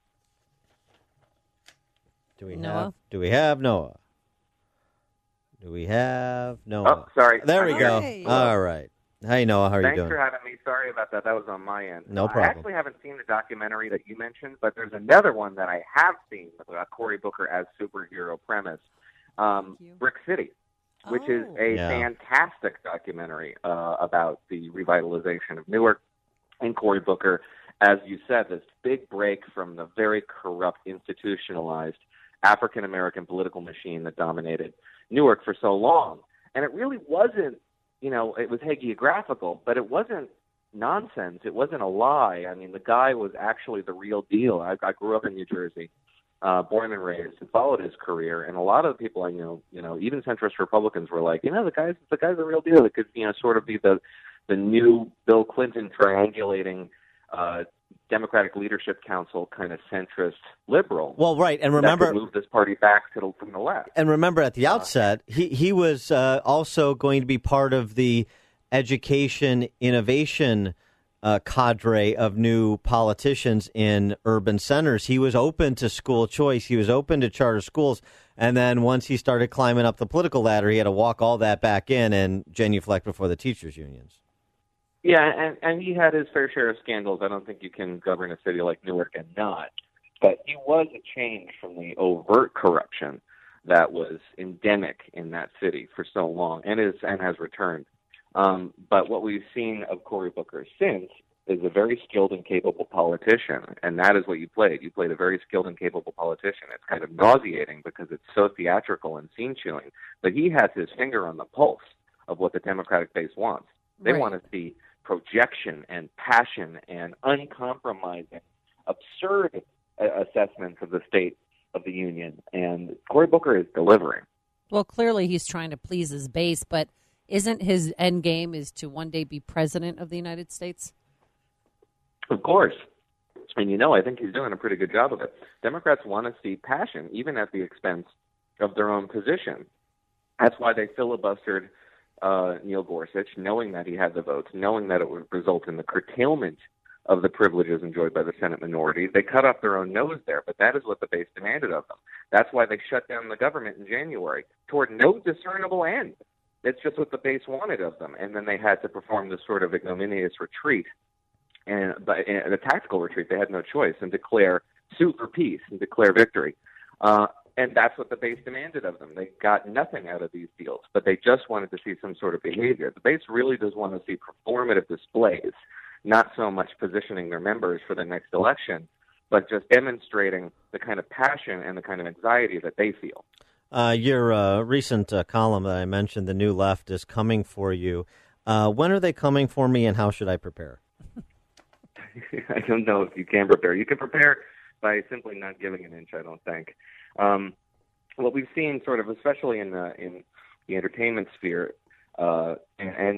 Do we have Noah? Oh, sorry. There we go. Hey. All right. Hey, Noah. How are you doing? Thanks for having me. Sorry about that. That was on my end. No problem. I actually haven't seen the documentary that you mentioned, but there's another one that I have seen with Cory Booker as superhero premise, Brick City, which is a fantastic documentary about the revitalization of Newark. And Cory Booker, as you said, this big break from the very corrupt, institutionalized African-American political machine that dominated Newark for so long. And it really wasn't, it was hagiographical, but it wasn't nonsense. It wasn't a lie. I mean, the guy was actually the real deal. I grew up in New Jersey, born and raised, and followed his career. And a lot of the people I know, even centrist Republicans were like, the guy's the real deal. It could, sort of be the new Bill Clinton triangulating Democratic Leadership Council kind of centrist liberal. Well, right, and remember, that could move this party back from the left. And remember, at the outset, he was also going to be part of the education innovation cadre of new politicians in urban centers. He was open to school choice. He was open to charter schools. And then once he started climbing up the political ladder, he had to walk all that back in and genuflect before the teachers' unions. Yeah, and he had his fair share of scandals. I don't think you can govern a city like Newark and not. But he was a change from the overt corruption that was endemic in that city for so long and has returned. But what we've seen of Cory Booker since is a very skilled and capable politician, and that is what you played. You played a very skilled and capable politician. It's kind of nauseating because it's so theatrical and scene-chewing, but he has his finger on the pulse of what the Democratic base wants. They want to see projection and passion and uncompromising, absurd assessments of the state of the union. And Cory Booker is delivering. Well, clearly he's trying to please his base, but isn't his end game is to one day be president of the United States? Of course. And, I think he's doing a pretty good job of it. Democrats want to see passion, even at the expense of their own position. That's why they filibustered Neil Gorsuch, knowing that he had the votes, knowing that it would result in the curtailment of the privileges enjoyed by the Senate minority. They cut off their own nose there, but that is what the base demanded of them. That's why they shut down the government in January toward no discernible end. It's just what the base wanted of them. And then they had to perform this sort of ignominious retreat, but in a tactical retreat. They had no choice, and sue for peace and declare victory. And that's what the base demanded of them. They got nothing out of these deals, but they just wanted to see some sort of behavior. The base really does want to see performative displays, not so much positioning their members for the next election, but just demonstrating the kind of passion and the kind of anxiety that they feel. Your recent column that I mentioned, The New Left, is coming for you. When are they coming for me, and how should I prepare? I don't know if you can prepare. You can prepare by simply not giving an inch, I don't think. What we've seen sort of, especially in the entertainment sphere, and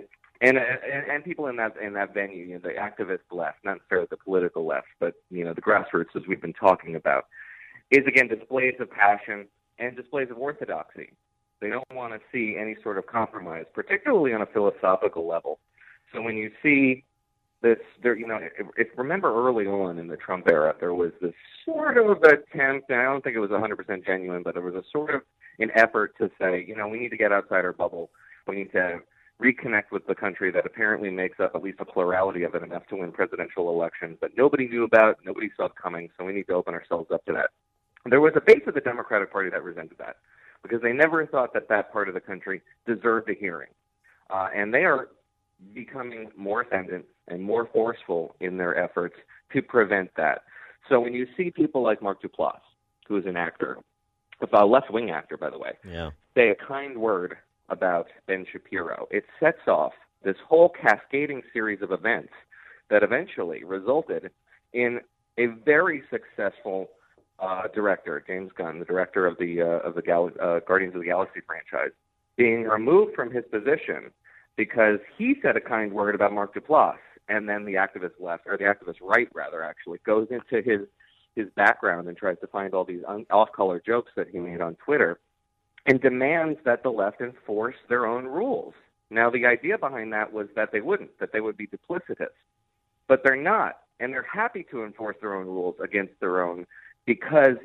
people in that venue, the activist left, not necessarily the political left, but the grassroots, as we've been talking about, is again displays of passion and displays of orthodoxy. They don't want to see any sort of compromise, particularly on a philosophical level. So when you see this, remember early on in the Trump era, there was this sort of attempt, and I don't think it was 100% genuine, but there was a sort of an effort to say, we need to get outside our bubble. We need to reconnect with the country that apparently makes up at least a plurality of it enough to win presidential elections, but nobody knew about, nobody saw it coming, so we need to open ourselves up to that. There was a base of the Democratic Party that resented that, because they never thought that part of the country deserved a hearing. And they are becoming more ascendant and more forceful in their efforts to prevent that. So when you see people like Mark Duplass, who is an actor, a left-wing actor, by the way, say a kind word about Ben Shapiro, it sets off this whole cascading series of events that eventually resulted in a very successful director, James Gunn, the director of the Guardians of the Galaxy franchise, being removed from his position because he said a kind word about Mark Duplass, and then the activist left, or the activist right, rather, actually, goes into his background and tries to find all these off-color jokes that he made on Twitter and demands that the left enforce their own rules. Now, the idea behind that was that they wouldn't, that they would be duplicitous. But they're not, and they're happy to enforce their own rules against their own because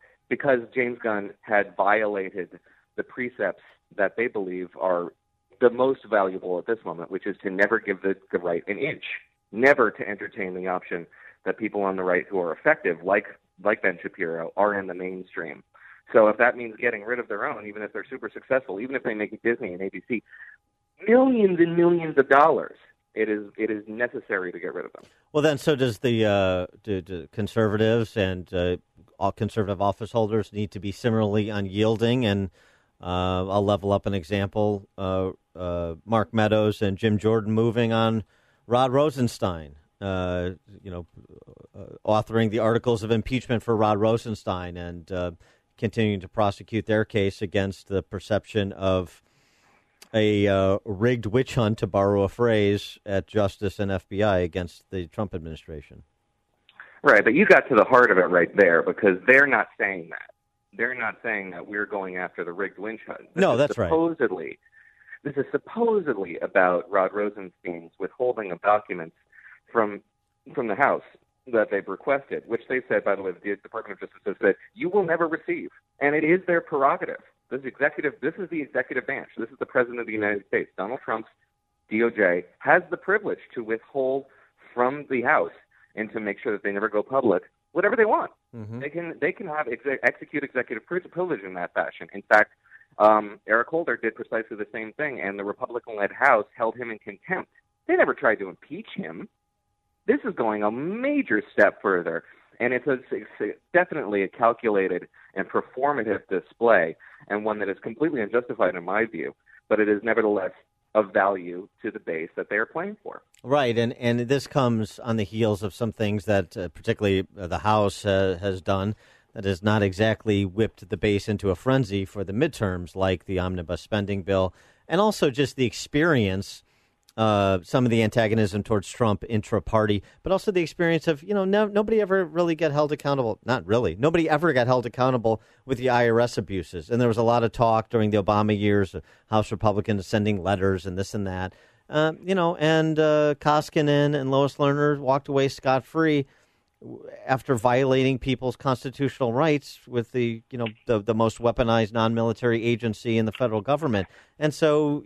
James Gunn had violated the precepts that they believe are the most valuable at this moment, which is to never give the right an inch, never to entertain the option that people on the right who are effective, like Ben Shapiro, are in the mainstream. So if that means getting rid of their own, even if they're super successful, even if they make Disney and ABC millions and millions of dollars, it is necessary to get rid of them. Well, then, so does the conservatives and all conservative office holders need to be similarly unyielding? And I'll level up an example: Mark Meadows and Jim Jordan moving on Rod Rosenstein. Authoring the articles of impeachment for Rod Rosenstein and continuing to prosecute their case against the perception of a rigged witch hunt, to borrow a phrase, at Justice and FBI against the Trump administration. Right, but you got to the heart of it right there, because they're not saying that. They're not saying that we're going after the rigged witch hunt. That's right. This is supposedly about Rod Rosenstein's withholding of documents from the House that they've requested, which they said, by the way, the Department of Justice has said, you will never receive. And it is their prerogative. This is the executive branch. This is the President of the United States. Donald Trump's DOJ has the privilege to withhold from the House and to make sure that they never go public whatever they want. Mm-hmm. They can have execute executive privilege in that fashion. In fact, Eric Holder did precisely the same thing, and the Republican-led House held him in contempt. They never tried to impeach him. This is going a major step further, and it's definitely a calculated and performative display, and one that is completely unjustified in my view, but it is nevertheless of value to the base that they are playing for. Right, and this comes on the heels of some things that particularly the House has done that has not exactly whipped the base into a frenzy for the midterms, like the omnibus spending bill, and also just the experience, some of the antagonism towards Trump intra-party, but also the experience of, nobody ever really got held accountable. Not really. Nobody ever got held accountable with the IRS abuses. And there was a lot of talk during the Obama years of House Republicans sending letters and this and that. And Koskinen and Lois Lerner walked away scot-free after violating people's constitutional rights with the most weaponized non-military agency in the federal government. And so,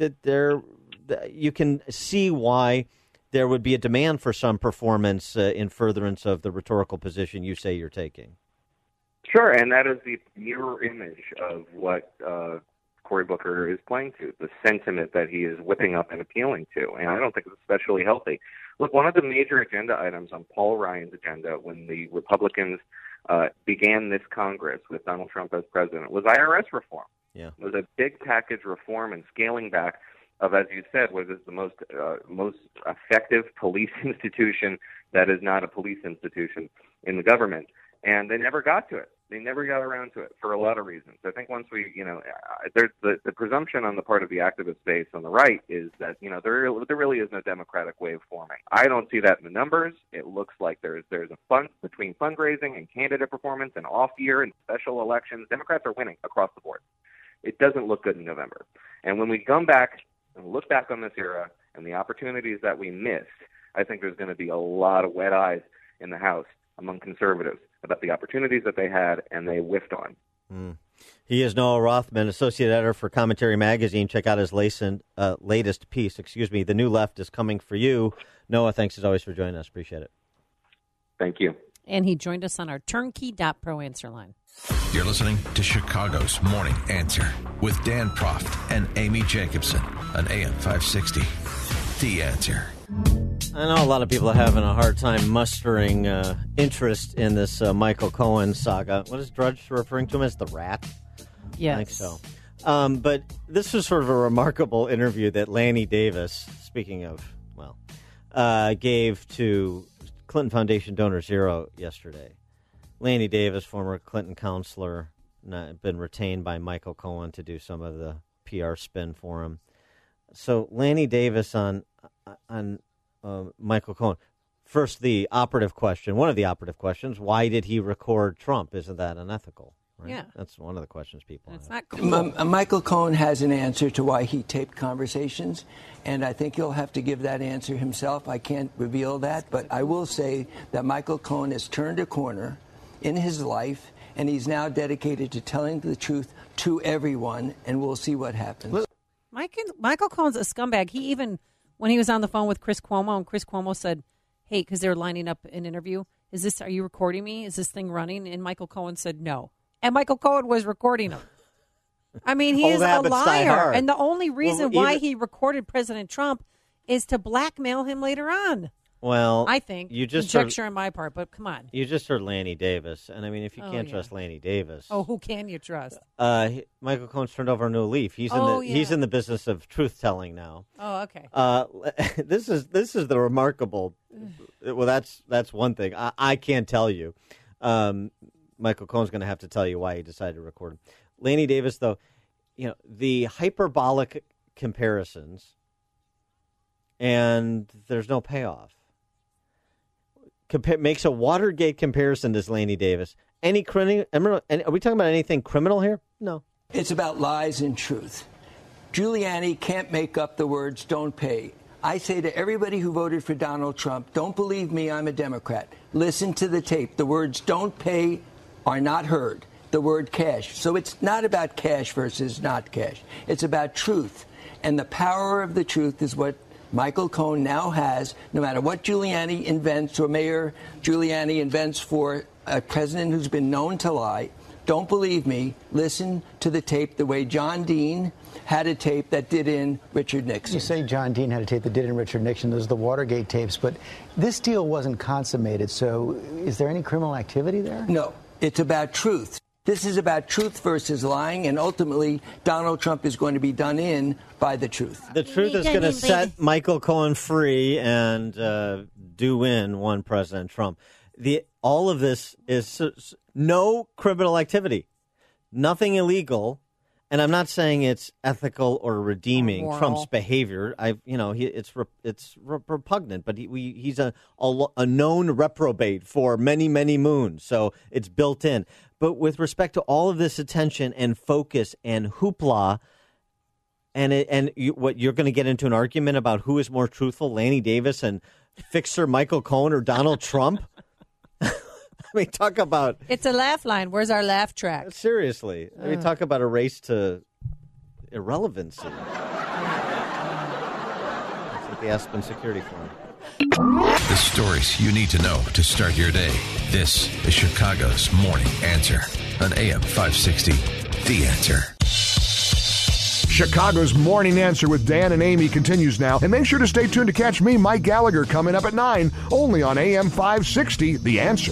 you can see why there would be a demand for some performance in furtherance of the rhetorical position you say you're taking. Sure, and that is the mirror image of what Cory Booker is playing to, the sentiment that he is whipping up and appealing to, and I don't think it's especially healthy. Look, one of the major agenda items on Paul Ryan's agenda when the Republicans began this Congress with Donald Trump as president was IRS reform. Yeah. It was a big package reform and scaling back of, as you said, what is the most effective police institution that is not a police institution in the government. And they never got to it. They never got around to it for a lot of reasons. I think once we, there's the presumption on the part of the activist base on the right is that, there really is no democratic wave forming. I don't see that in the numbers. It looks like there's a fund between fundraising and candidate performance and off year and special elections. Democrats are winning across the board. It doesn't look good in November. And when we come back and look back on this era and the opportunities that we missed, I think there's going to be a lot of wet eyes in the House among conservatives about the opportunities that they had and they whiffed on. He is Noah Rothman, associate editor for Commentary Magazine. Check out his latest piece. The New Left is coming for you. Noah, thanks as always for joining us. Appreciate it. Thank you. And he joined us on our turnkey.pro answer line. You're listening to Chicago's Morning Answer with Dan Proft and Amy Jacobson on AM 560. The Answer. I know a lot of people are having a hard time mustering interest in this Michael Cohen saga. What is Drudge referring to him as, the rat? Yes. I think so. But this was sort of a remarkable interview that Lanny Davis, speaking of, gave to Clinton Foundation Donor Zero yesterday. Lanny Davis, former Clinton counselor, been retained by Michael Cohen to do some of the PR spin for him. So Lanny Davis on Michael Cohen. First, the operative question, one of the operative questions, why did he record Trump? Isn't that unethical? Right? Yeah. That's one of the questions people have. It's not cool. Michael Cohen has an answer to why he taped conversations, and I think he'll have to give that answer himself. I can't reveal that, but I will say that Michael Cohen has turned a corner in his life, and he's now dedicated to telling the truth to everyone, and we'll see what happens. Michael Cohen's a scumbag. He even, when he was on the phone with Chris Cuomo, and Chris Cuomo said, hey, because they were lining up an interview, are you recording me? Is this thing running? And Michael Cohen said no. And Michael Cohen was recording him. I mean, he is a liar. And the only reason why he recorded President Trump is to blackmail him later on. Well, I think conjecture on my part, but come on. You just heard Lanny Davis, and I mean, if you can't trust Lanny Davis, who can you trust? Michael Cohen's turned over a new leaf. He's in the business of truth telling now. Oh, okay. This is the remarkable. Well, that's one thing I can't tell you. Michael Cohen's going to have to tell you why he decided to record him. Lanny Davis, though, the hyperbolic comparisons, and there's no payoff. Makes a Watergate comparison to Lanny Davis. Are we talking about anything criminal here? No. It's about lies and truth. Giuliani can't make up the words "don't pay." I say to everybody who voted for Donald Trump, don't believe me, I'm a Democrat. Listen to the tape. The words "don't pay" are not heard. The word cash. So it's not about cash versus not cash. It's about truth. And the power of the truth is what Michael Cohen now has, no matter what Giuliani invents or Mayor Giuliani invents for a president who's been known to lie. Don't believe me. Listen to the tape the way John Dean had a tape that did in Richard Nixon. You say John Dean had a tape that did in Richard Nixon. Those are the Watergate tapes. But this deal wasn't consummated. So is there any criminal activity there? No. It's about truth. This is about truth versus lying, and ultimately Donald Trump is going to be done in by the truth. The truth is going to set Michael Cohen free and do in one President Trump. All of this is no criminal activity, nothing illegal. And I'm not saying it's ethical or redeeming Trump's behavior. It's repugnant, but he's a known reprobate for many, many moons. So it's built in. But with respect to all of this attention and focus and hoopla, what you're going to get into an argument about who is more truthful, Lanny Davis and fixer Michael Cohen or Donald Trump? I mean, talk about... It's a laugh line. Where's our laugh track? Seriously. I mean, talk about a race to irrelevancy. It's like the Aspen Security Firm. The stories you need to know to start your day. This is Chicago's Morning Answer on AM 560. The Answer. Chicago's Morning Answer with Dan and Amy continues now. And make sure to stay tuned to catch me, Mike Gallagher, coming up at 9, only on AM 560. The Answer.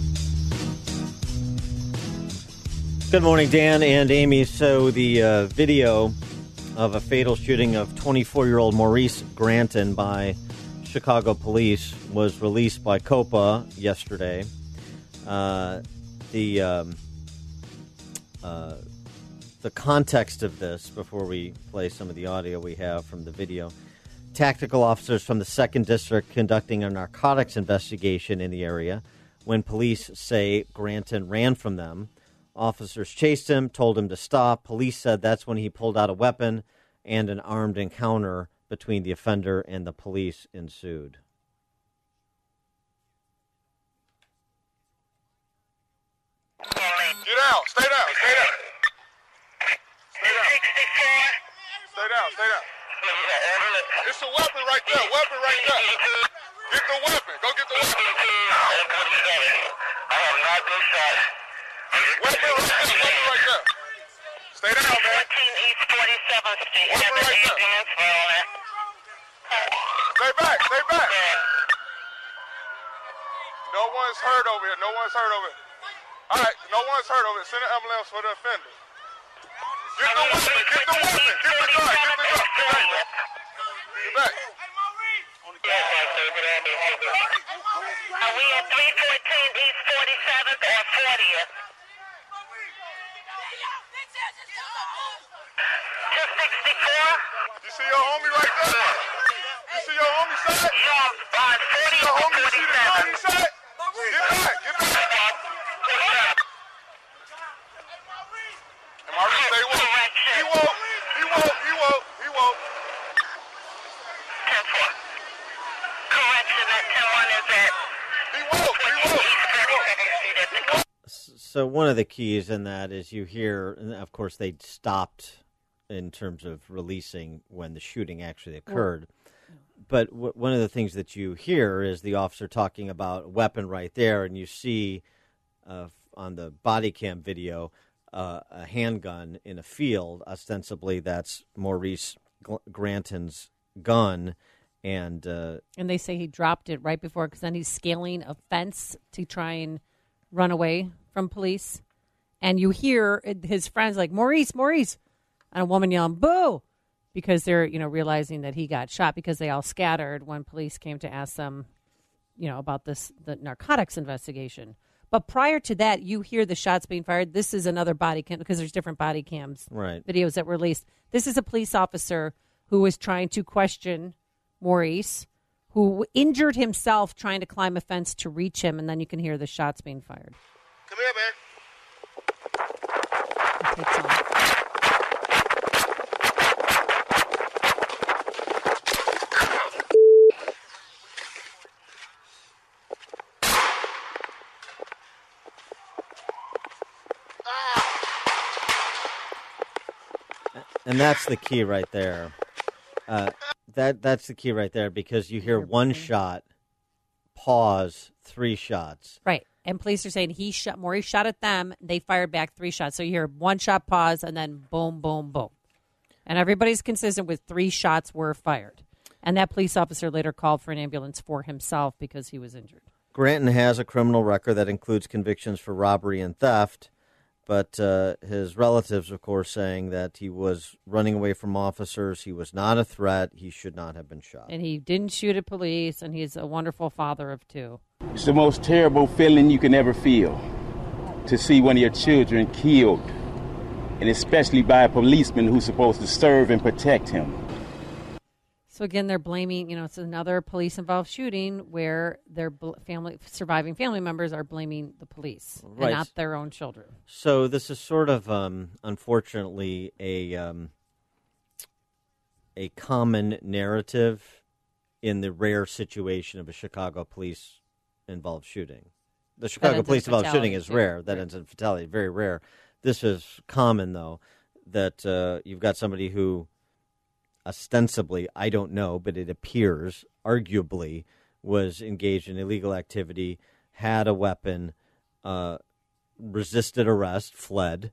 Good morning, Dan and Amy. So the video of a fatal shooting of 24-year-old Maurice Granton by Chicago police was released by COPA yesterday. The context of this, before we play some of the audio we have from the video, tactical officers from the 2nd District conducting a narcotics investigation in the area when police say Granton ran from them. Officers chased him, told him to stop. Police said that's when he pulled out a weapon, and an armed encounter between the offender and the police ensued. Get down. Stay down. Stay down. Stay down. Stay down. Stay down. It's a weapon right there. Weapon right there. Get the weapon. Go get the weapon. I have not been shot. Weapon right there. Weapon right there. Stay down, man. 14 East 47th Street. Weapon right there. Stay back. Stay back. No one's hurt over here. No one's hurt over here. All right. No one's hurt over here. Send an ambulance for the offender. Get the weapon. Get the weapon. Get the gun. Get the gun. Get back. Get back. Are we at 314 East 47th or 40th? 264? You see your homie right there? You see your homie side? Yeah, 40 or 47. You see the gun he said? Get back. Get back. And Maurice, they won't. He won't. He won't. He won't. He won't. 10-4. Correction, that 10-1 is at... He won't. He won't. So one of the keys in that is you hear, and of course they stopped in terms of releasing when the shooting actually occurred. But one of the things that you hear is the officer talking about a weapon right there, and you see on the body cam video a handgun in a field. Ostensibly, that's Maurice Granton's gun. And they say he dropped it right before, because then he's scaling a fence to try and run away from police. And you hear his friends like, Maurice, Maurice, and a woman yelling, boo, because they're, realizing that he got shot, because they all scattered when police came to ask them, about the narcotics investigation. But prior to that, you hear the shots being fired. This is another body cam, because there's different body cams, videos that were released. This is a police officer who was trying to question Maurice, who injured himself trying to climb a fence to reach him, and then you can hear the shots being fired. Come here, man. And that's the key right there. That's the key right there, because you hear one shot, pause, 3 shots. Right. And police are saying Maurice shot at them. They fired back 3 shots. So you hear 1 shot, pause, and then boom, boom, boom. And everybody's consistent with 3 shots were fired. And that police officer later called for an ambulance for himself because he was injured. Granton has a criminal record that includes convictions for robbery and theft. But his relatives, of course, saying that he was running away from officers. He was not a threat. He should not have been shot. And he didn't shoot at police, and he's a wonderful father of 2. It's the most terrible feeling you can ever feel, to see one of your children killed, and especially by a policeman who's supposed to serve and protect him. So again, they're blaming, it's another police-involved shooting where their surviving family members are blaming the police and not their own children. So this is sort of, unfortunately, a common narrative in the rare situation of a Chicago police-involved shooting. The Chicago police-involved shooting is rare. That ends in fatality, very rare. This is common, though, that you've got somebody who ostensibly, I don't know, but it appears, arguably, was engaged in illegal activity, had a weapon, resisted arrest, fled,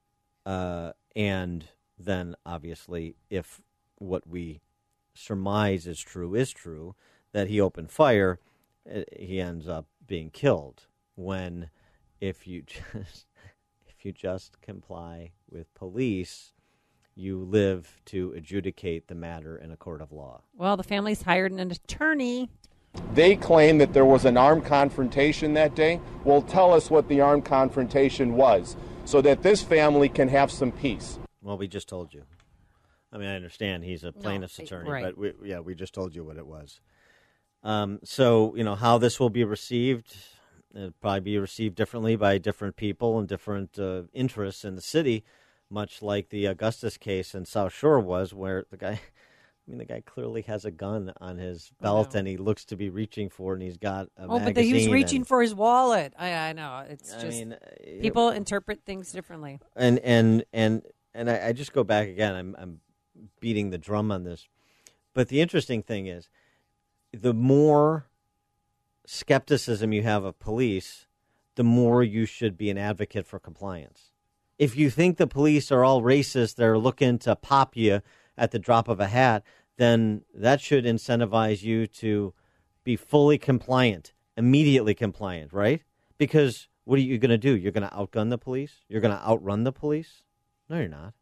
and then, obviously, if what we surmise is true, that he opened fire, he ends up being killed. When, if you just comply with police, you live to adjudicate the matter in a court of law. Well, the family's hired an attorney. They claim that there was an armed confrontation that day. Well, tell us what the armed confrontation was so that this family can have some peace. Well, we just told you. I mean, I understand he's a plaintiff's attorney, right. but we just told you what it was. So, how this will be received, it'll probably be received differently by different people and different interests in the city, much like the Augustus case in South Shore was, where the guy clearly has a gun on his belt and he looks to be reaching for it, and he's got a magazine. But he was reaching for his wallet. I know. It's just people interpret things differently. And I just go back again. I'm beating the drum on this. But the interesting thing is, the more skepticism you have of police, the more you should be an advocate for compliance. If you think the police are all racist, they're looking to pop you at the drop of a hat, then that should incentivize you to be fully compliant, immediately compliant, right? Because what are you going to do? You're going to outgun the police? You're going to outrun the police? No, you're not.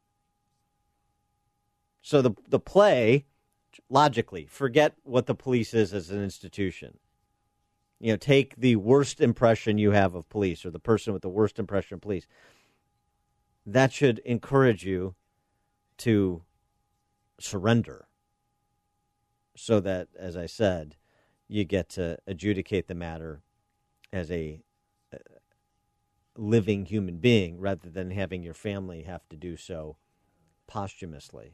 So the play, logically, forget what the police is as an institution. Take the worst impression you have of police, or the person with the worst impression of police. That should encourage you to surrender so that, as I said, you get to adjudicate the matter as a living human being rather than having your family have to do so posthumously.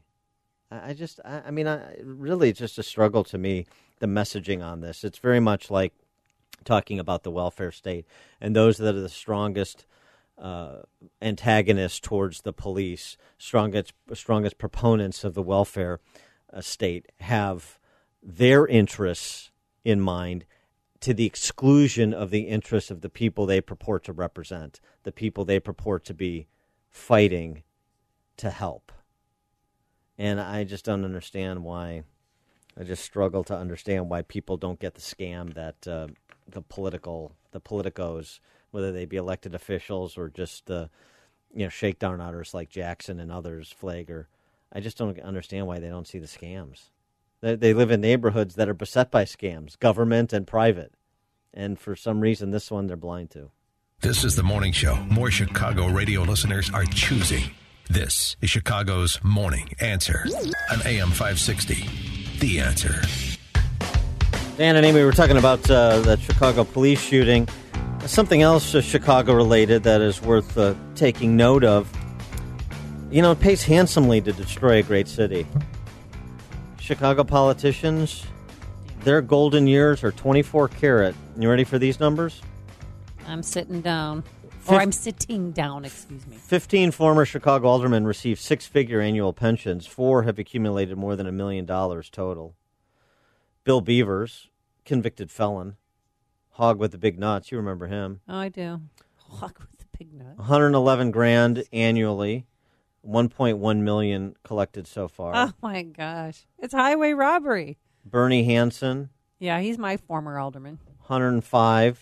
Really, it's just a struggle to me, the messaging on this. It's very much like talking about the welfare state, and those that are the strongest antagonists towards the police, strongest proponents of the welfare state, have their interests in mind to the exclusion of the interests of the people they purport to represent, the people they purport to be fighting to help. And I just don't understand why. I just struggle to understand why people don't get the scam that the politicos, whether they be elected officials or just the shakedown artists like Jackson and others, Flager. I just don't understand why they don't see the scams. They live in neighborhoods that are beset by scams, government and private. And for some reason, this one they're blind to. This is the morning show more Chicago radio listeners are choosing. This is Chicago's Morning Answer on AM 560. The Answer. Dan and Amy, we're talking about the Chicago police shooting. Something else Chicago-related that is worth taking note of. It pays handsomely to destroy a great city. Chicago politicians, their golden years are 24 karat. You ready for these numbers? I'm sitting down. I'm sitting down, excuse me. 15 former Chicago aldermen received six-figure annual pensions. 4 have accumulated more than $1 million total. Bill Beavers, convicted felon. Hog with the big nuts. You remember him. Oh, I do. Hog with the big nuts. $111,000 annually. 1.1 million collected so far. Oh, my gosh. It's highway robbery. Bernie Hansen. Yeah, he's my former alderman. 105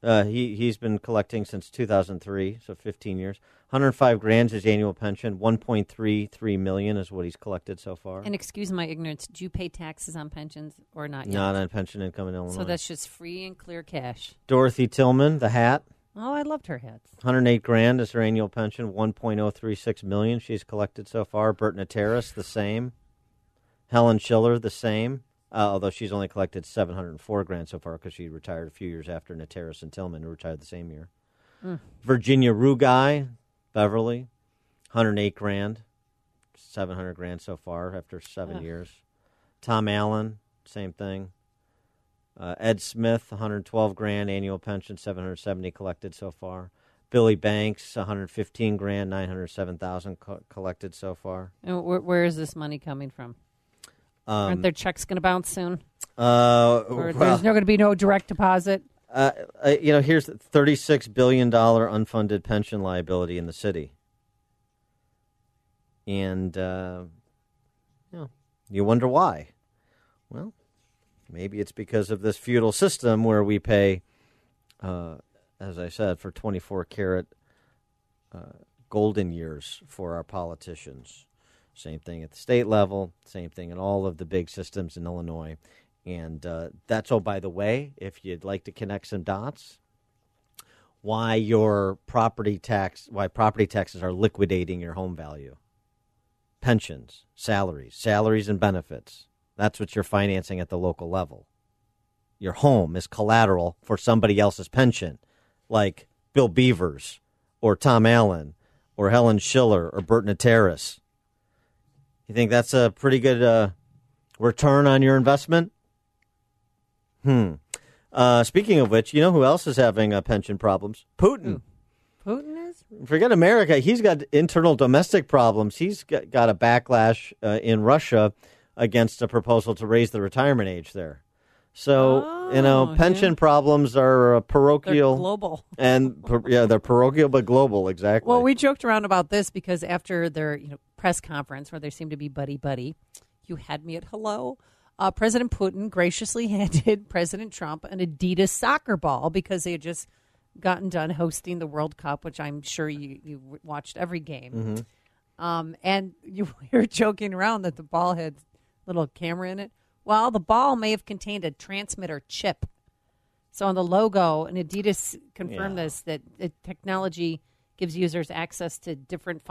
He's been collecting since 2003, so 15 years. $105,000 his annual pension. $1.33 million is what he's collected so far. And excuse my ignorance, do you pay taxes on pensions or not yet? Not on pension income in Illinois. So that's just free and clear cash. Dorothy Tillman, the hat. Oh, I loved her hats. $108,000 is her annual pension. $1.036 million she's collected so far. Bert Nateris, the same. Helen Schiller, the same. Although she's only collected $704,000 so far because she retired a few years after Nateris and Tillman, who retired the same year. Virginia Rugai, Beverly, $108,000, $700,000 so far after 7 years. Tom Allen, same thing. Ed Smith, $112,000 annual pension, $770 collected so far. Billy Banks, $115,000, $907,000 collected so far. And where is this money coming from? Aren't their checks going to bounce soon? Or there's going to be no direct deposit? Here's the $36 billion unfunded pension liability in the city. And, you wonder why. Well, maybe it's because of this feudal system where we pay, as I said, for 24-karat golden years for our politicians. Same thing at the state level, same thing in all of the big systems in Illinois. And that's, by the way, if you'd like to connect some dots, why property taxes are liquidating your home value. Pensions, salaries and benefits. That's what you're financing at the local level. Your home is collateral for somebody else's pension, like Bill Beavers or Tom Allen or Helen Schiller or Bert Nateris. You think that's a pretty good return on your investment? Speaking of which, you know who else is having pension problems? Putin. Putin is? Forget America. He's got internal domestic problems. He's got a backlash in Russia against a proposal to raise the retirement age there. So, pension problems are parochial. They're global. They're parochial but global, exactly. Well, we joked around about this because after their press conference where they seem to be buddy-buddy, you had me at hello. President Putin graciously handed President Trump an Adidas soccer ball because they had just gotten done hosting the World Cup, which I'm sure you watched every game. Mm-hmm. And you were joking around that the ball had a little camera in it. Well, the ball may have contained a transmitter chip. So on the logo, and Adidas confirmed this, that the technology gives users access to different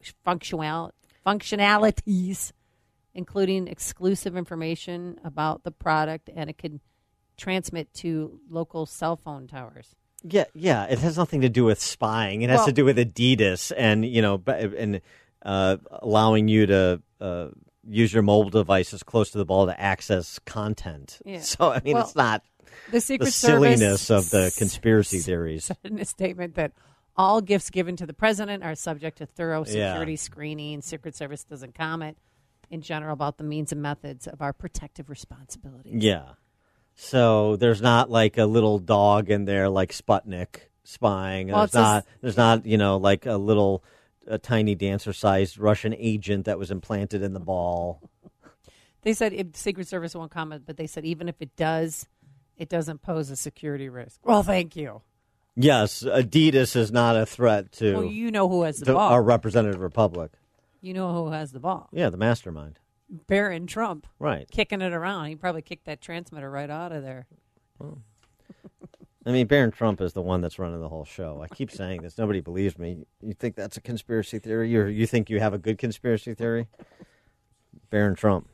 functionalities, including exclusive information about the product, and it could transmit to local cell phone towers. Yeah. It has nothing to do with spying. It has to do with Adidas and allowing you to use your mobile devices close to the ball to access content. Yeah. So it's not the Secret silliness Service of the conspiracy theories. Said in a statement that all gifts given to the president are subject to thorough security screening. Secret Service doesn't comment in general about the means and methods of our protective responsibilities. Yeah. So there's not like a little dog in there like Sputnik spying. Well, there's not like a tiny dancer-sized Russian agent that was implanted in the ball. They said Secret Service won't comment, but they said even if it does, it doesn't pose a security risk. Well, thank you. Yes, Adidas is not a threat to well, you know who has the ball. Our representative republic. You know who has the ball. Yeah, the mastermind. Barron Trump. Right. Kicking it around. He probably kicked that transmitter right out of there. Oh. Barron Trump is the one that's running the whole show. I keep saying this. Nobody believes me. You think that's a conspiracy theory? You think you have a good conspiracy theory? Barron Trump.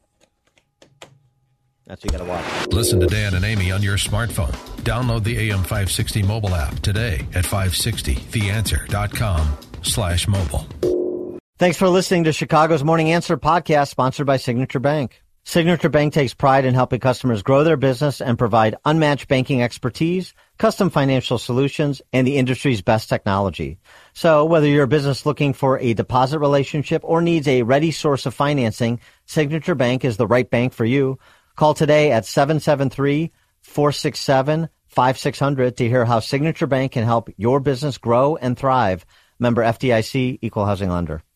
That's what you got to watch. Listen to Dan and Amy on your smartphone. Download the AM560 mobile app today at 560theanswer.com/mobile. Thanks for listening to Chicago's Morning Answer podcast, sponsored by Signature Bank. Signature Bank takes pride in helping customers grow their business and provide unmatched banking expertise, custom financial solutions, and the industry's best technology. So whether you're a business looking for a deposit relationship or needs a ready source of financing, Signature Bank is the right bank for you. Call today at 773-467-5600 to hear how Signature Bank can help your business grow and thrive. Member FDIC, Equal Housing Lender.